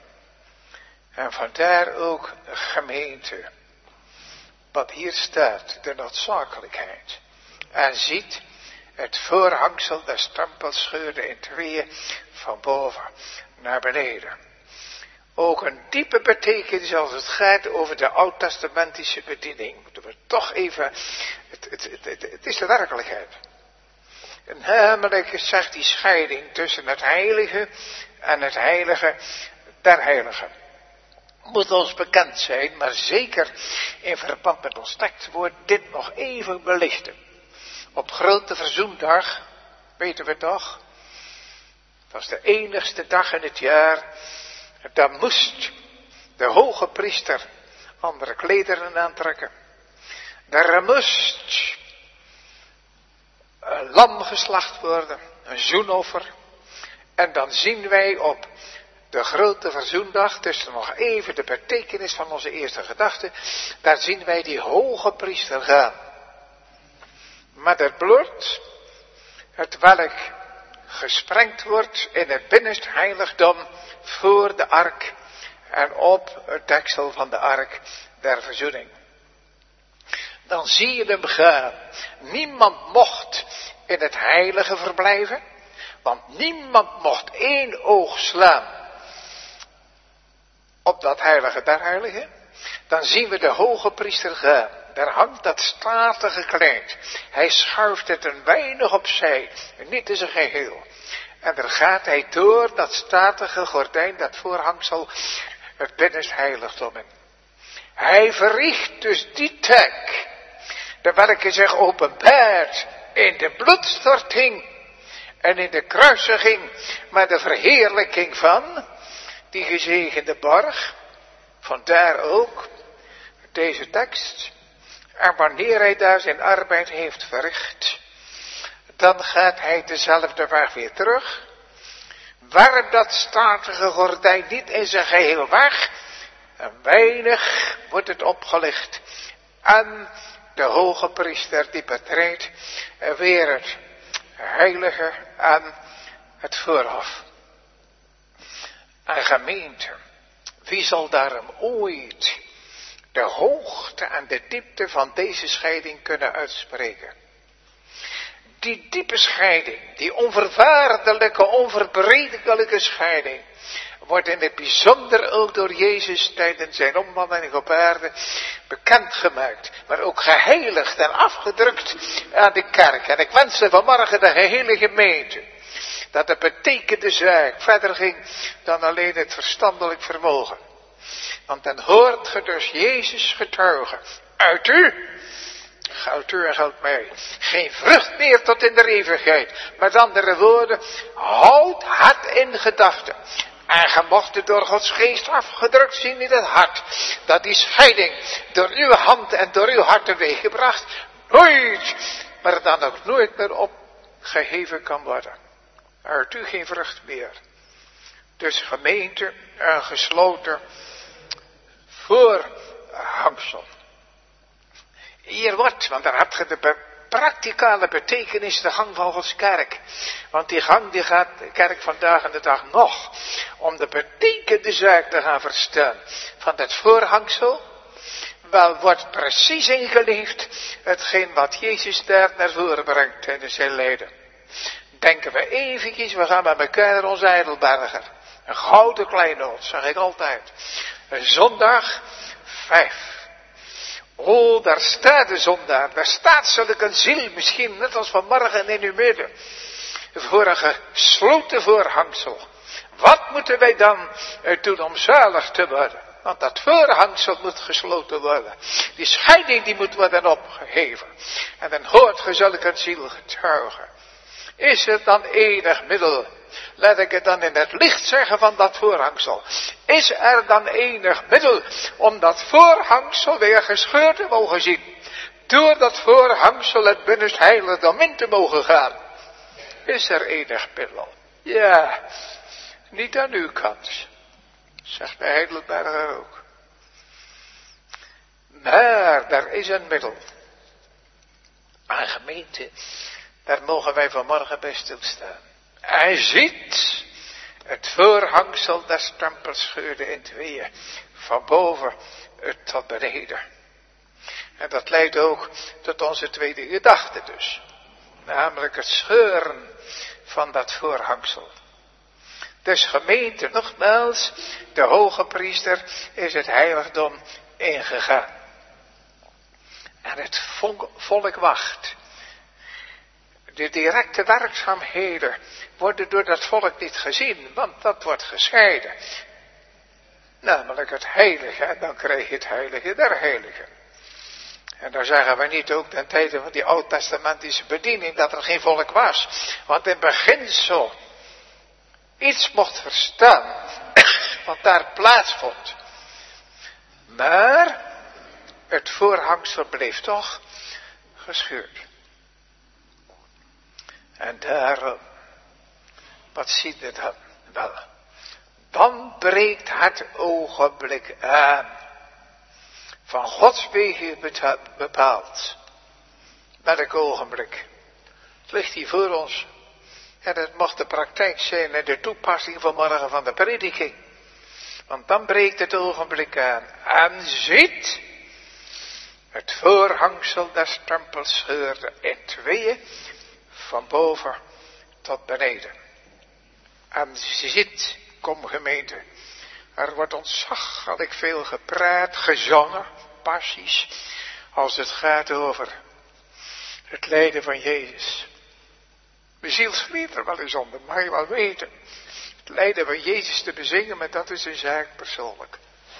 Speaker 1: En vandaar ook gemeente. Wat hier staat, de noodzakelijkheid. En ziet, het voorhangsel des tempels scheurde in tweeën van boven naar beneden. Ook een diepe betekenis als het gaat over de oud-testamentische bediening. Moeten we toch even, het, het, het, het, het is de werkelijkheid. En namelijk zegt die scheiding tussen het heilige en het heilige der heiligen. Moet ons bekend zijn, maar zeker in verband met ons tekstwoord dit nog even belichten. Op grote verzoendag, weten we toch, dat was de enigste dag in het jaar, dan moest de hoge priester andere klederen aantrekken. Daar moest een lam geslacht worden, een zoenoffer. En dan zien wij op de grote verzoendag, tussen nog even de betekenis van onze eerste gedachte, daar zien wij die hoge priester gaan. Met het bloed, het welk gesprengd wordt in het binnenste heiligdom voor de ark en op het deksel van de ark der verzoening. Dan zie je hem gaan. Niemand mocht in het heilige verblijven, want niemand mocht één oog slaan op dat heilige der heiligen. Dan zien we de hoge priester gaan. Daar hangt dat statige kleed. Hij schuift het een weinig opzij, niet in zijn geheel. En daar gaat hij door dat statige gordijn, dat voorhangsel, het binnenste heiligdom in. Hij verricht dus die taak, de welke zich openbaart in de bloedstorting en in de kruisiging, maar de verheerlijking van die gezegende borg. Vandaar ook deze tekst. En wanneer hij daar zijn arbeid heeft verricht, dan gaat hij dezelfde weg weer terug. Werpt dat statige gordijn niet in zijn geheel weg. Een weinig wordt het opgelicht. En de hoge priester die betreedt weer het heilige aan het voorhof. En gemeente, wie zal daarom ooit de hoogte en de diepte van deze scheiding kunnen uitspreken? Die diepe scheiding, die onverwaardelijke, onverbredelijke scheiding, wordt in het bijzonder ook door Jezus tijdens zijn omwandeling op aarde bekendgemaakt, maar ook geheiligd en afgedrukt aan de kerk. En ik wens vanmorgen de gehele gemeente dat de betekende zaak verder ging dan alleen het verstandelijk vermogen. Want dan hoort ge dus Jezus getuigen. Uit u, uit u en uit mij, geen vrucht meer tot in de eeuwigheid. Met andere woorden, houd het in gedachten. En ge mocht het door Gods geest afgedrukt zien in het hart. Dat die scheiding door uw hand en door uw hart teweeggebracht nooit, maar dan ook nooit meer opgeheven kan worden. Uit u geen vrucht meer. Dus gemeente, een gesloten voorhangsel. Hier wordt, want daar heb je de practicale betekenis, de gang van Gods kerk. Want die gang die gaat de kerk vandaag en de dag nog om de betekende zaak te gaan verstaan van het voorhangsel. Wel wordt precies ingeleefd hetgeen wat Jezus daar naar voren brengt tijdens zijn lijden. Denken we eventjes, we gaan met elkaar naar onze Heidelberger. Een gouden kleinood, zeg ik altijd. Een zondag vijf. Oh, daar staat de zondaar. Daar staat zulke een ziel, misschien net als vanmorgen in uw midden. Voor een gesloten voorhangsel. Wat moeten wij dan doen om zalig te worden? Want dat voorhangsel moet gesloten worden. Die scheiding die moet worden opgeheven. En dan hoort ge zulke een ziel getuigen. Is er dan enig middel? Laat ik het dan in het licht zeggen van dat voorhangsel. Is er dan enig middel om dat voorhangsel weer gescheurd te mogen zien? Door dat voorhangsel het binnenste heiligdom in te mogen gaan. Is er enig middel? Ja, niet aan uw kant, zegt de Heidelberger ook. Maar er is een middel. Aan gemeente, daar mogen wij vanmorgen bij stilstaan. Hij ziet, Het voorhangsel des tempels scheurde in tweeën, van boven tot beneden. En dat leidt ook tot onze tweede gedachte dus. Namelijk het scheuren van dat voorhangsel. Dus gemeente, nogmaals, de hoge priester is het heiligdom ingegaan. En het volk wacht. De directe werkzaamheden worden door dat volk niet gezien, want dat wordt gescheiden. Namelijk het heilige, en dan krijg je het heilige der heiligen. En daar zeggen we niet ook ten tijde van die oud-testamentische bediening dat er geen volk was. Want in beginsel iets mocht verstaan wat daar plaatsvond. Maar het voorhangsel bleef toch gescheurd. En daarom, wat ziet het dan? Wel, dan breekt het ogenblik aan. Van Gods wegen bepaald. Welk ogenblik? Het ligt hier voor ons. En het mag de praktijk zijn en de toepassing vanmorgen van de prediking. Want dan breekt het ogenblik aan. En ziet, het voorhangsel des tempels scheurde in tweeën, van boven tot beneden. En ziet, kom gemeente, er wordt ontzaglijk veel gepraat, gezongen, passies, als het gaat over het lijden van Jezus. De zielsvliet er wel eens onder, mag je wel weten. Het lijden van Jezus te bezingen, maar dat is een zaak persoonlijk.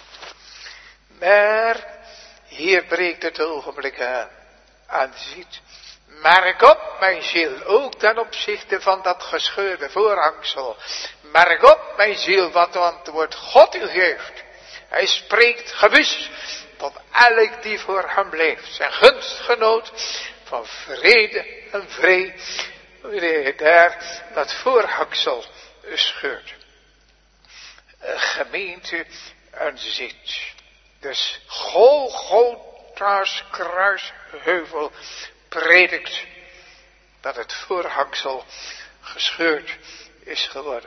Speaker 1: Maar hier breekt het ogenblik aan. En ziet, merk op mijn ziel, ook ten opzichte van dat gescheurde voorhangsel. Merk op mijn ziel, wat antwoord God u geeft. Hij spreekt gewis tot elk die voor hem leeft. Zijn gunstgenoot van vrede en vrede. Wanneer je daar dat voorhangsel scheurt. Gemeente en ziet. Dus Golgotha's kruisheuvel predikt dat het voorhangsel gescheurd is geworden.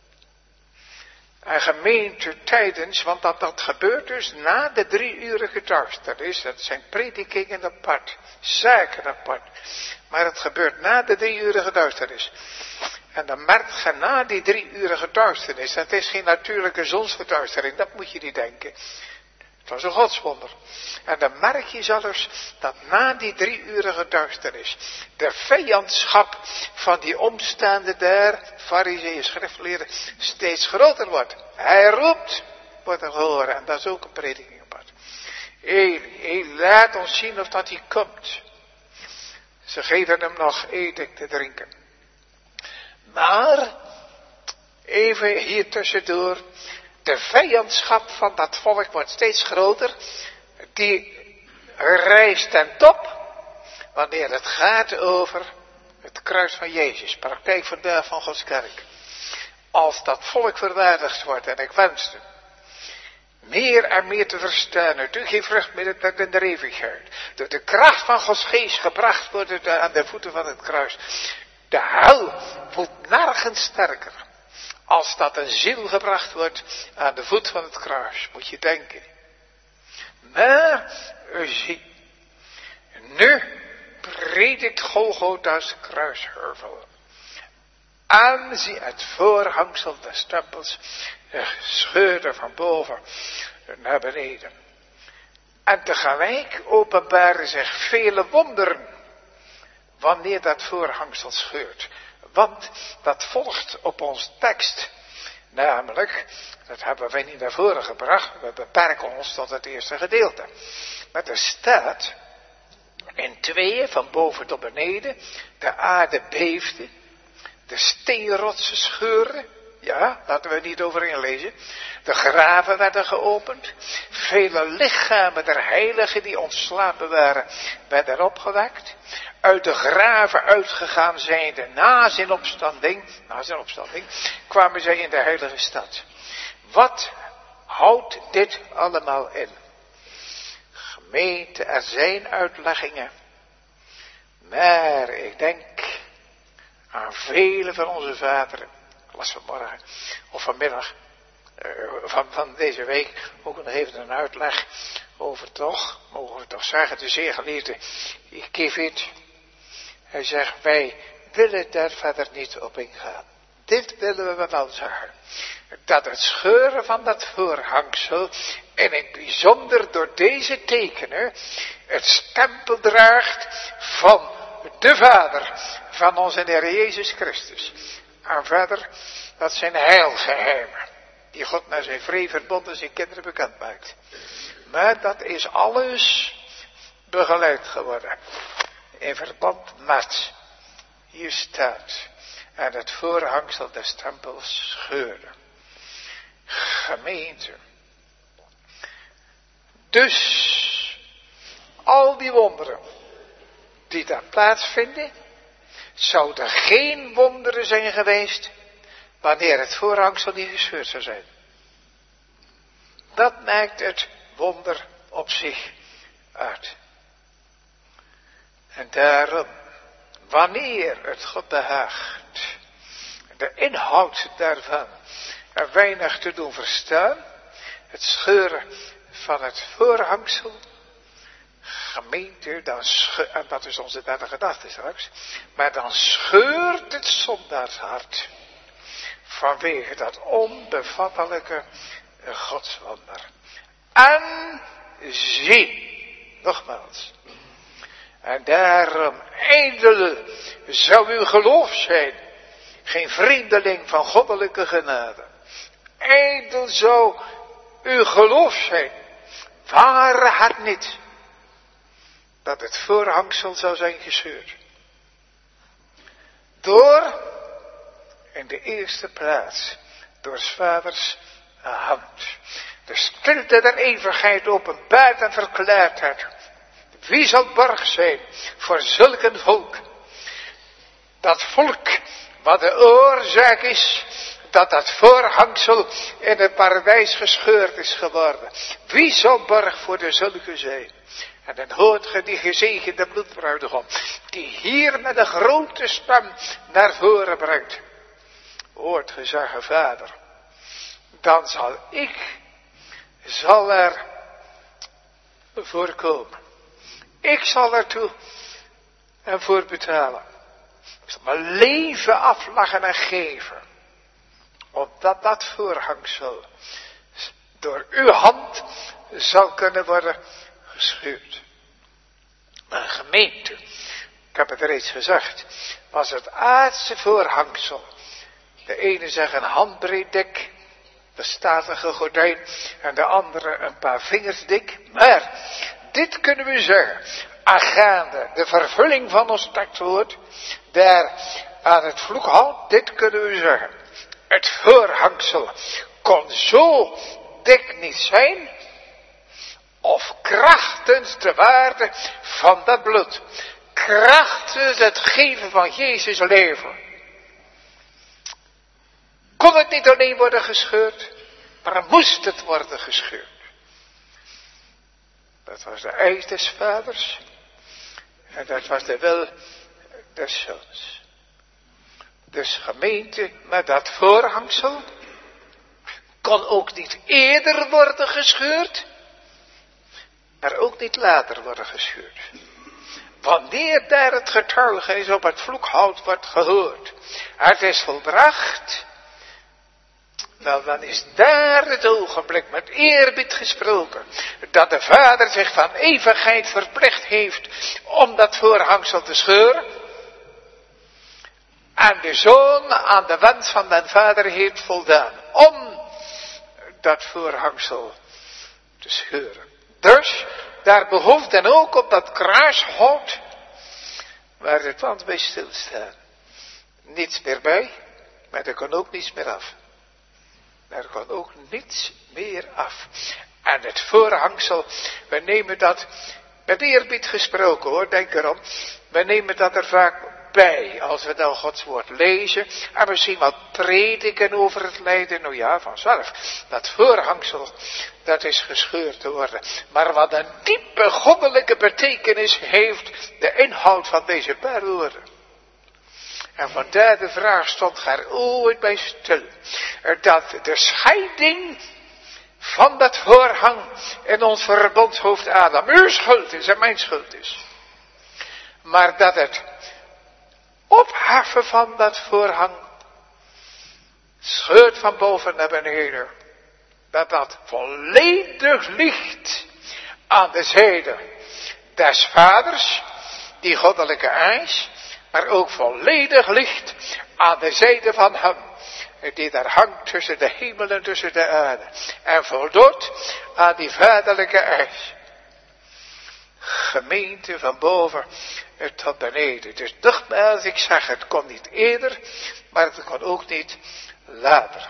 Speaker 1: En gemeente tijdens, want dat dat gebeurt dus na de drie uurige duisternis, dat zijn predikingen apart, zaken apart. Maar het gebeurt na de drie uurige duisternis. En dan merkt je na die drie uurige duisternis, dat is geen natuurlijke zonsverduistering, dat moet je niet denken. Het was een godswonder. En dan merk je zelfs dat na die drie uurige duisternis, de vijandschap van die omstaande daar, farizeeën, schriftleerden, steeds groter wordt. Hij roept, wordt er gehoord, en dat is ook een prediking apart. Eli, Eli, laat ons zien of dat hij komt. Ze geven hem nog eten te drinken. Maar, even hier tussendoor, de vijandschap van dat volk wordt steeds groter. Die rijst ten top. Wanneer het gaat over het kruis van Jezus. Praktijk vandaag van Gods kerk. Als dat volk verwaardigd wordt. En ik wenste meer en meer te verstaan. Het u geen vrucht meer tot in de eeuwigheid. Door de kracht van Gods geest gebracht wordt aan de voeten van het kruis. De hel voelt nergens sterker. Als dat een ziel gebracht wordt aan de voet van het kruis, moet je denken. Maar, u ziet, nu predikt Golgotha's kruisheuvel. En zie het voorhangsel des tempels scheurde van boven naar beneden. En tegelijk openbaren zich vele wonderen wanneer dat voorhangsel scheurt. Want dat volgt op ons tekst. Namelijk, dat hebben wij niet naar voren gebracht. We beperken ons tot het eerste gedeelte. Maar er staat in tweeën van boven tot beneden. De aarde beefde. De steenrotsen scheuren. Ja, laten we niet over inlezen. De graven werden geopend. Vele lichamen der heiligen die ontslapen waren, werden opgewekt. Uit de graven uitgegaan zijnde na zijn opstanding, na zijn opstanding, kwamen zij in de heilige stad. Wat houdt dit allemaal in? Gemeente, er zijn uitleggingen. Maar ik denk aan vele van onze vaderen. was vanmorgen of vanmiddag uh, van, van deze week ook nog even een uitleg over toch, mogen we toch zeggen, de zeer geliefde Kevit. Hij zegt, wij willen daar verder niet op ingaan. Dit willen we wel zeggen. Dat het scheuren van dat voorhangsel, en in het bijzonder door deze tekenen, het stempel draagt van de Vader, van onze Heer Jezus Christus. En verder, dat zijn heilgeheimen, die God naar zijn vrije verbond en zijn kinderen bekend maakt. Maar dat is alles begeleid geworden. In verband met, hier staat, en het voorhangsel des tempels scheuren. Gemeente. Dus, al die wonderen die daar plaatsvinden, zouden geen wonderen zijn geweest, wanneer het voorhangsel niet gescheurd zou zijn. Dat maakt het wonder op zich uit. En daarom, wanneer het God behaagt, de inhoud daarvan er weinig te doen verstaan, het scheuren van het voorhangsel, gemeente, dan scheurt, en dat is onze derde gedachte straks, maar dan scheurt het zondaarshart vanwege dat onbevattelijke godswonder. En zie, nogmaals, en daarom ijdel zou uw geloof zijn, geen vreemdeling van goddelijke genade. Ijdel zou uw geloof zijn, ware het niet dat het voorhangsel zou zijn gescheurd. Door, in de eerste plaats, door 's vaders hand, de stilte der eeuwigheid openbaard en verklaard had. Wie zal borg zijn voor zulk een volk? Dat volk wat de oorzaak is dat dat voorhangsel in het paradijs gescheurd is geworden. Wie zal borg voor de zulke zijn? En dan hoort ge die gezegende bloedbruidegom, die hier met een grote stem naar voren brengt. Hoort ge zeggen, Vader, dan zal ik, zal er voorkomen. Ik zal ertoe en voor betalen. Ik zal mijn leven afleggen en geven. Opdat dat voorhangsel door uw hand zal kunnen worden gescheurd. Maar gemeente, ik heb het reeds gezegd, was het aardse voorhangsel. De ene zegt een handbreed dik, de statige gordijn, en de andere een paar vingers dik. Maar dit kunnen we zeggen, aangaande de vervulling van ons tekstwoord, daar aan het vloekhout, dit kunnen we zeggen. Het voorhangsel kon zo dik niet zijn, of krachtens de waarde van dat bloed, krachtens het geven van Jezus leven, kon het niet alleen worden gescheurd, maar moest het worden gescheurd. Dat was de eis des vaders, en dat was de wil des zoons. Dus gemeente, met dat voorhangsel kon ook niet eerder worden gescheurd, maar ook niet later worden gescheurd. Wanneer daar het getuigenis op het vloekhout wordt gehoord, het is volbracht, wel dan is daar het ogenblik met eerbied gesproken, dat de Vader zich van eeuwigheid verplicht heeft om dat voorhangsel te scheuren. En de Zoon aan de wens van den Vader heeft voldaan om dat voorhangsel te scheuren. Dus, daar behoeft dan ook op dat kruishout, waar het land bij stilstaat, niets meer bij, maar er kon ook niets meer af. Er kon ook niets meer af. En het voorhangsel, we nemen dat, met eerbied gesproken hoor, denk erom, we nemen dat er vaak bij, als we dan Gods woord lezen, en misschien wat prediken over het lijden, nou ja, vanzelf. Dat voorhangsel, dat is gescheurd te worden. Maar wat een diepe goddelijke betekenis heeft de inhoud van deze paar woorden. En vandaar de vraag stond gij ooit bij stil. Dat de scheiding van dat voorhang in ons verbondshoofd Adam uw schuld is en mijn schuld is. Maar dat het opheffen van dat voorhang scheurt van boven naar beneden. Dat dat volledig ligt aan de zijde des vaders, die goddelijke eis, maar ook volledig ligt aan de zijde van hem, die daar hangt tussen de hemel en tussen de aarde, en voldoet aan die vaderlijke eis. Gemeente van boven tot beneden. Dus nogmaals, ik zeg, het kon niet eerder, maar het kon ook niet later.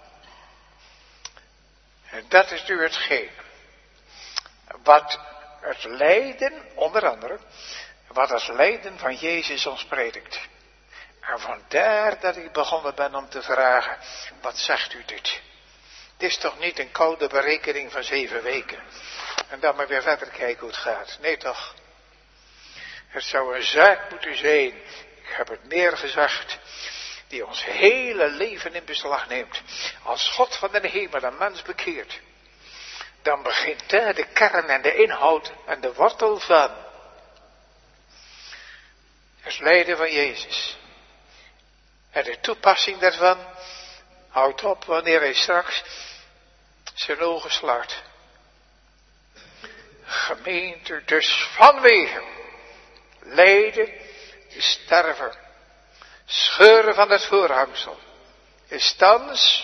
Speaker 1: En dat is nu hetgeen wat het lijden, onder andere, wat het lijden van Jezus ons predikt. En vandaar dat ik begonnen ben om te vragen, wat zegt u dit? Het is toch niet een koude berekening van zeven weken. En dan maar weer verder kijken hoe het gaat. Nee toch. Het zou een zaak moeten zijn, ik heb het meer gezegd, die ons hele leven in beslag neemt. Als God van de hemel een mens bekeert, dan begint daar de kern en de inhoud en de wortel van het lijden van Jezus. En de toepassing daarvan houdt op wanneer hij straks zijn ogen sluit. Gemeente, dus vanwege lijden, sterven, scheuren van het voorhangsel, is thans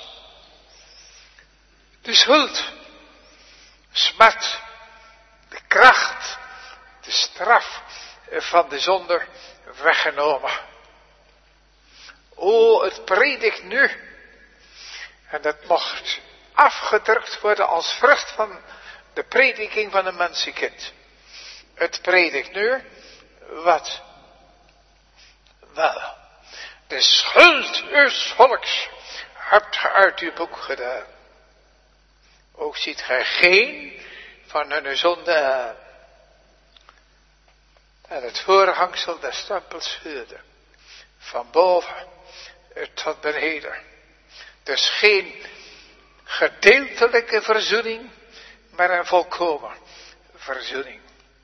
Speaker 1: de schuld, smart, de kracht, de straf van de zonde weggenomen. O, het predikt nu, en dat mocht afgedrukt worden als vrucht van de prediking van een mensenkind. Het predikt nu, wat? Wel, de schuld uws volks hebt ge uit uw boek gedaan. Ook ziet gij geen van hun zonde aan. En het voorhangsel des tempels scheurde, van boven tot beneden. Dus geen gedeeltelijke verzoening, maar een volkomen verzoening.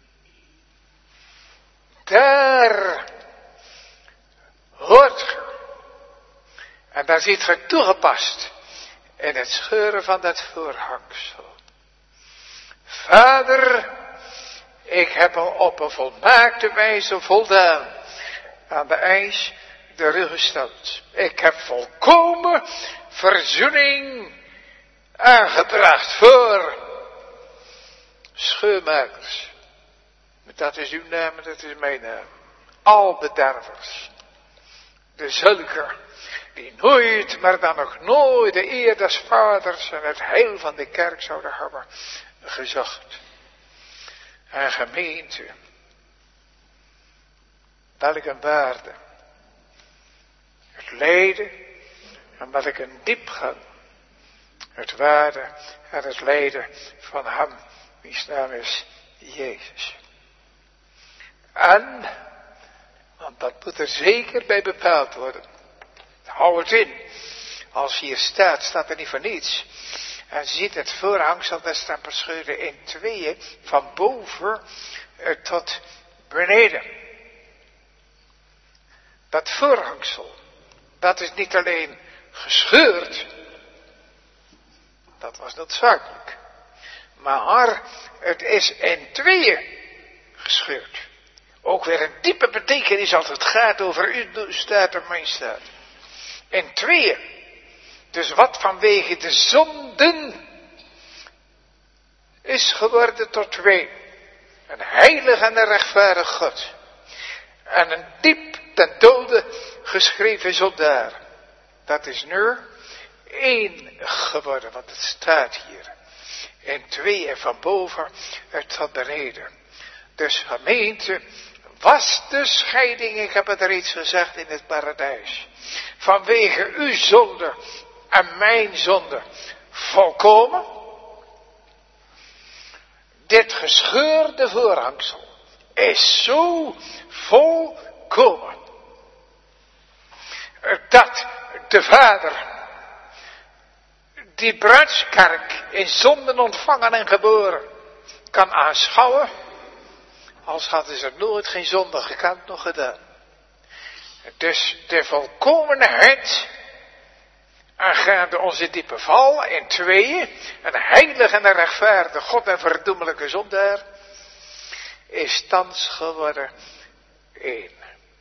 Speaker 1: Daar hoort ge, en daar ziet ge toegepast in het scheuren van dat voorhangsel. Vader, ik heb hem op een volmaakte wijze voldaan aan de eis der u gesteld. Ik heb volkomen verzoening aangebracht voor scheurmakers. Dat is uw naam en dat is mijn naam. Al bedervers. De zulke die nooit, maar dan nog nooit de eer des vaders en het heil van de kerk zouden hebben gezocht. En gemeente, welk een waarde. Het lijden en welk een diepgang. Het waarde en het lijden van hem, wiens naam is Jezus. En, want dat moet er zeker bij bepaald worden. Hou het in. Als hier staat, staat er niet voor niets. En ziet het voorhangsel des tempels scheuren in tweeën, van boven tot beneden. Dat voorhangsel, dat is niet alleen gescheurd, dat was noodzakelijk. Maar het is in tweeën gescheurd. Ook weer een diepe betekenis als het gaat over uw staat en mijn staat. In tweeën. Dus wat vanwege de zonden is geworden tot twee. Een heilig en een rechtvaardig God. En een diep ten dode geschreven zondaar. Dat is nu één geworden, want het staat hier. In tweeën van boven tot beneden. Dus gemeente, was de scheiding, ik heb het reeds gezegd in het paradijs, vanwege uw zonde en mijn zonde volkomen? Dit gescheurde voorhangsel is zo volkomen. dat de Vader die bruidskerk in zonden ontvangen en geboren kan aanschouwen, als hadden ze nooit geen zonde gekend nog gedaan. Dus de volkomenheid aangaande onze diepe val in tweeën, een heilige en een rechtvaardige God en verdoemelijke zondaar, is thans geworden één.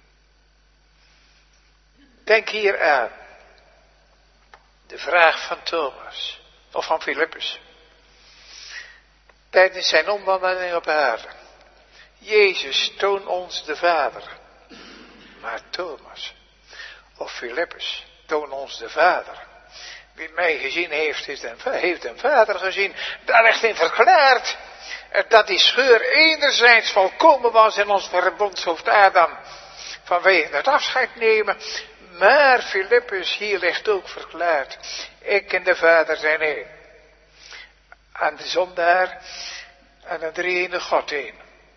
Speaker 1: Denk hier aan de vraag van Thomas, of van Filippus, tijdens zijn omwandeling op aarde. Jezus, toon ons de Vader. Maar Thomas, of Filippus, toon ons de Vader. Wie mij gezien heeft, heeft een, heeft een Vader gezien. Daar ligt in verklaard dat die scheur enerzijds volkomen was in ons verbondshoofd Adam, vanwege het afscheid nemen. Maar Filippus, hier ligt ook verklaard, ik en de Vader zijn één. Aan de zondaar en de drie-ene God één.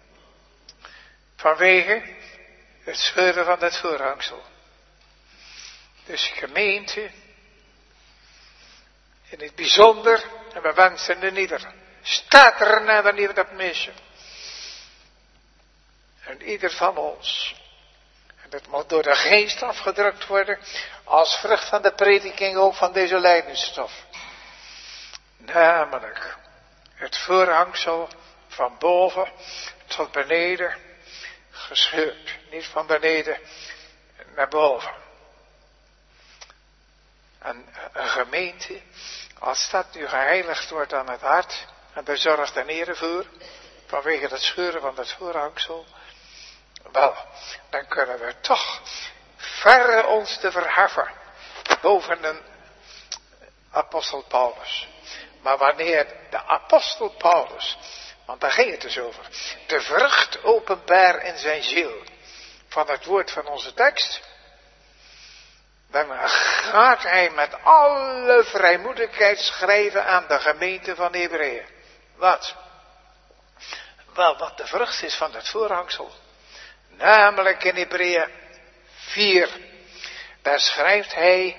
Speaker 1: Vanwege het scheuren van het voorhangsel. Dus gemeente, in het bijzonder, en we wensen er ieder, staat er naar wanneer dat missen. En ieder van ons, en dat moet door de geest afgedrukt worden, als vrucht van de prediking ook van deze lijdensstof. Namelijk, het voorhangsel van boven tot beneden gescheurd. Niet van beneden naar boven. En een gemeente, als dat nu geheiligd wordt aan het hart, en daar zorgt de Heer voor, vanwege het scheuren van het voorhangsel, wel, dan kunnen we toch verre ons te verheffen boven een apostel Paulus. Maar wanneer de apostel Paulus, want daar ging het dus over, de vrucht openbaar in zijn ziel van het woord van onze tekst, dan gaat hij met alle vrijmoedigheid schrijven aan de gemeente van Hebreeën. Wat? Wel, wat de vrucht is van het voorhangsel. Namelijk in Hebreeën vier. Daar schrijft hij,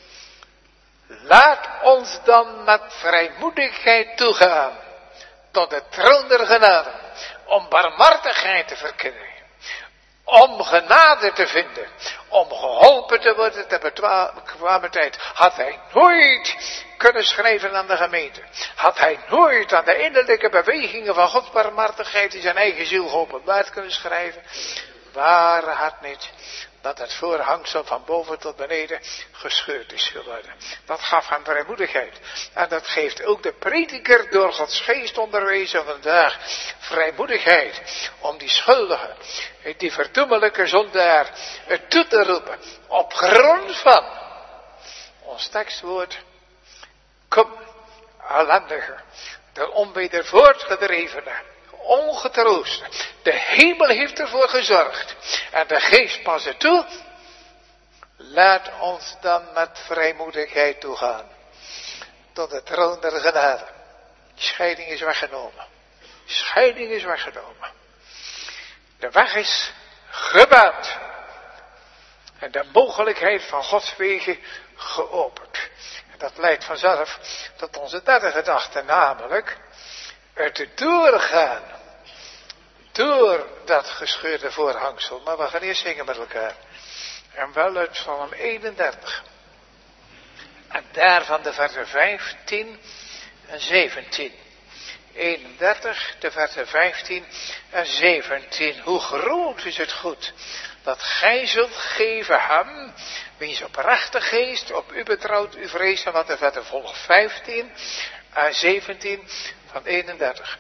Speaker 1: laat ons dan met vrijmoedigheid toegaan tot de troon der genade, om barmhartigheid te verkennen, om genade te vinden, om geholpen te worden te bekwame tijd. Had hij nooit kunnen schrijven aan de gemeente, had hij nooit aan de innerlijke bewegingen van Gods barmhartigheid in zijn eigen ziel geopenbaard kunnen schrijven, waar het niet dat het voorhangsel van boven tot beneden gescheurd is geworden. Dat gaf hem vrijmoedigheid. En dat geeft ook de prediker door Gods geest onderwezen vandaag vrijmoedigheid om die schuldige, die verdoemelijke zondaar, het toe te roepen op grond van ons tekstwoord. Kom, ellendige, de onwedervoortgedrevene, ongetroost. De hemel heeft ervoor gezorgd. En de geest pas het toe. Laat ons dan met vrijmoedigheid toegaan. Tot de troon der genade. Scheiding is weggenomen. Scheiding is weggenomen. De weg is gebaand. En de mogelijkheid van Gods wegen geopend. En dat leidt vanzelf tot onze derde gedachte, namelijk het doorgaan door dat gescheurde voorhangsel. Maar we gaan eerst zingen met elkaar. En wel uit Psalm eenendertig. En daarvan de versen vijftien en zeventien. eenendertig, de versen vijftien en zeventien. Hoe groot is het goed dat gij zult geven hem, wiens oprechte geest op u betrouwt, u vreest. En wat de versen volgt vijftien en zeventien van eenendertig.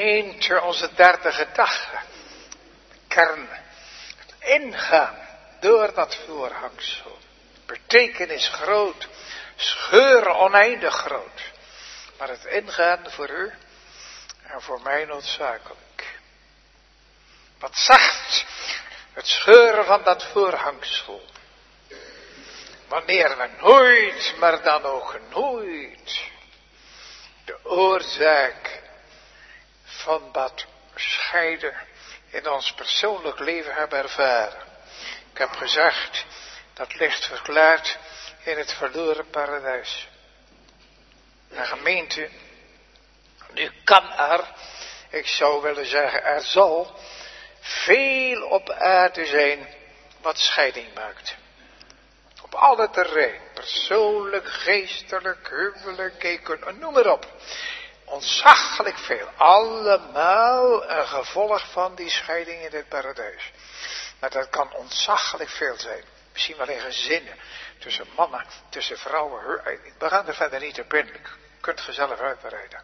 Speaker 1: Gemeente, onze derde gedachte. Kern. Het ingaan door dat voorhangsel. Betekenis groot. Scheuren oneindig groot. Maar het ingaan voor u en voor mij noodzakelijk. Wat zacht. Het scheuren van dat voorhangsel. Wanneer we nooit, maar dan ook nooit, de oorzaak van dat scheiden in ons persoonlijk leven hebben ervaren. Ik heb gezegd, dat ligt verklaard in het verloren paradijs. Een gemeente, nu kan er, ik zou willen zeggen, er zal veel op aarde zijn wat scheiding maakt. Op alle terrein, persoonlijk, geestelijk, huwelijk, economisch, noem maar op. Ontzaglijk veel, allemaal een gevolg van die scheiding in het paradijs. Maar dat kan ontzaglijk veel zijn. Misschien wel in gezinnen, tussen mannen, tussen vrouwen. We gaan er verder niet op in, je kunt het zelf uitbreiden.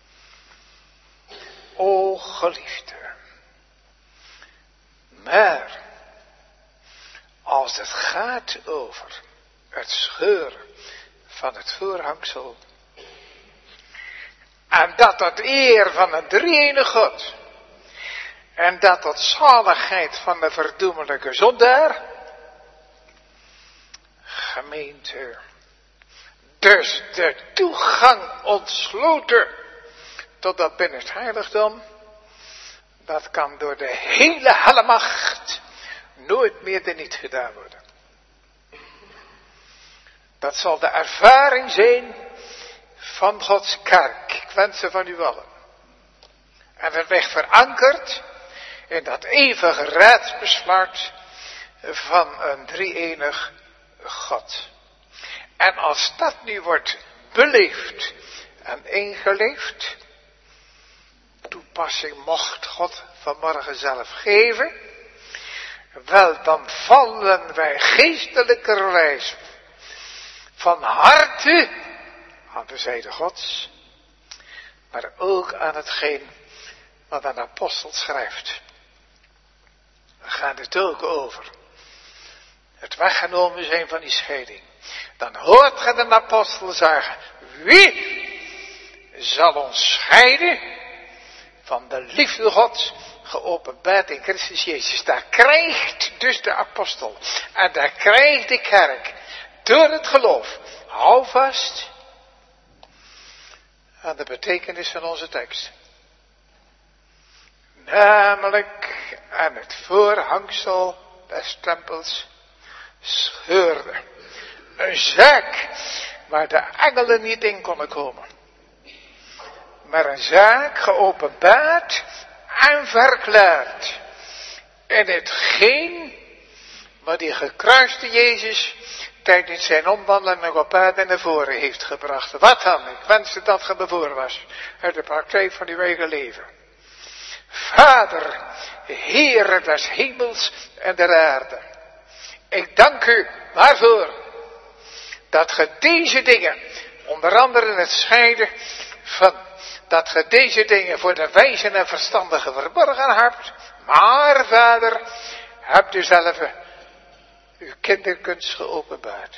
Speaker 1: O geliefde. Maar, als het gaat over het scheuren van het voorhangsel, en dat tot eer van een drie-enige God, en dat tot zaligheid van de verdoemelijke zondaar, gemeente, dus de toegang ontsloten tot dat binnen het heiligdom, dat kan door de hele helmacht nooit meer teniet gedaan worden. Dat zal de ervaring zijn van Gods kerk. Ik wens ze van u allen. En het ligt verankerd in dat eeuwige raadsbesluit van een drie-enig God. En als dat nu wordt beleefd en ingeleefd, toepassing mocht God vanmorgen zelf geven, wel dan vallen wij geestelijkerwijs van harte aan de zijde Gods, maar ook aan hetgeen wat een apostel schrijft. We gaan het ook over het weggenomen zijn van die scheiding. Dan hoort ge de apostel zeggen, wie zal ons scheiden van de liefde Gods geopenbaard in Christus Jezus. Daar krijgt dus de apostel en daar krijgt de kerk door het geloof. Hou vast aan de betekenis van onze tekst. Namelijk aan het voorhangsel des tempels scheurde. Een zaak waar de engelen niet in konden komen. Maar een zaak geopenbaard en verklaard. En hetgeen wat die gekruiste Jezus tijdens zijn omwandeling op aarde naar voren heeft gebracht. Wat dan? Ik wenste dat ge bevoor was uit de praktijk van uw eigen leven. Vader, Heere des hemels en der aarde. Ik dank u waarvoor dat ge deze dingen, onder andere het scheiden van, dat ge deze dingen voor de wijzen en verstandigen verborgen hebt. Maar vader, hebt u zelf uw kinderkunst geopenbaard.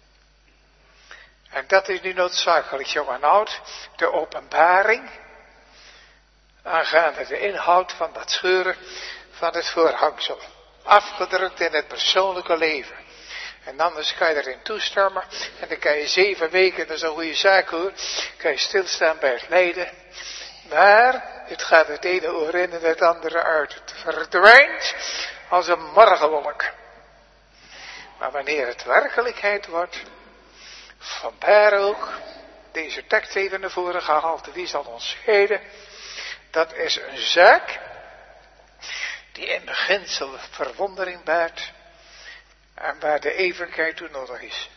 Speaker 1: En dat is nu noodzakelijk, jong en oud, de openbaring aangaande de inhoud van dat scheuren van het voorhangsel. Afgedrukt in het persoonlijke leven. En anders kan je erin toestemmen. En dan kan je zeven weken, dat is een goede zaak hoor, kan je stilstaan bij het lijden. Maar het gaat het ene oor in en het andere uit. Het verdwijnt als een morgenwolk. Maar wanneer het werkelijkheid wordt, vandaar ook deze tekst even naar voren gehaald. Wie zal ons scheiden? Dat is een zaak die in beginsel verwondering baart en waar de eeuwigheid toe nodig is.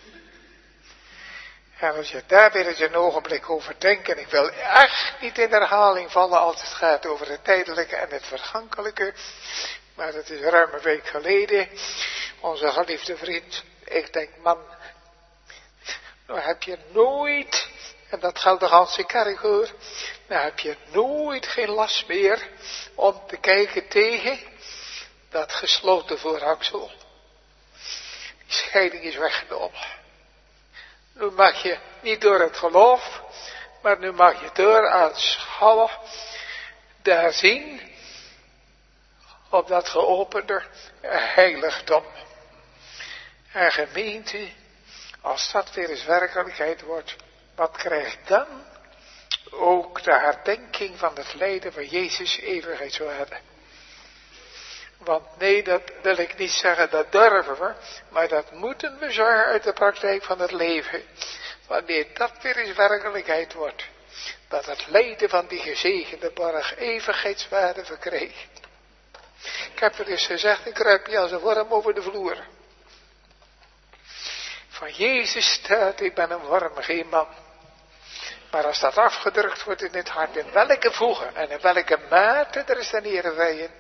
Speaker 1: En als je daar weer eens een ogenblik over denkt, en ik wil echt niet in herhaling vallen als het gaat over het tijdelijke en het vergankelijke, maar dat is ruim een week geleden, onze geliefde vriend, ik denk man, nou heb je nooit, en dat geldt de ganse kerk hoor, dan heb je nooit geen last meer om te kijken tegen dat gesloten voorhangsel. Die scheiding is weggenomen. Nu mag je niet door het geloof, maar nu mag je door aanschouwen, daar zien, op dat geopende heiligdom. En gemeente, als dat weer eens werkelijkheid wordt, wat krijgt dan? Ook de herdenking van het lijden van Jezus eeuwigheid zou hebben. Want nee, dat wil ik niet zeggen, dat durven we, maar dat moeten we zeggen uit de praktijk van het leven. Wanneer dat weer eens werkelijkheid wordt, dat het lijden van die gezegende borg eeuwigheidswaarde verkreeg. Ik heb er eens gezegd, ik kruip niet als een worm over de vloer. Van Jezus staat, ik ben een worm, geen man. Maar als dat afgedrukt wordt in het hart, in welke voegen en in welke mate, er is dan hier wij.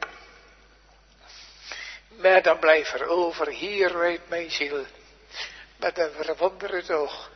Speaker 1: Maar dan blijft er over, hier weet mijn ziel, met een verwonderend oog.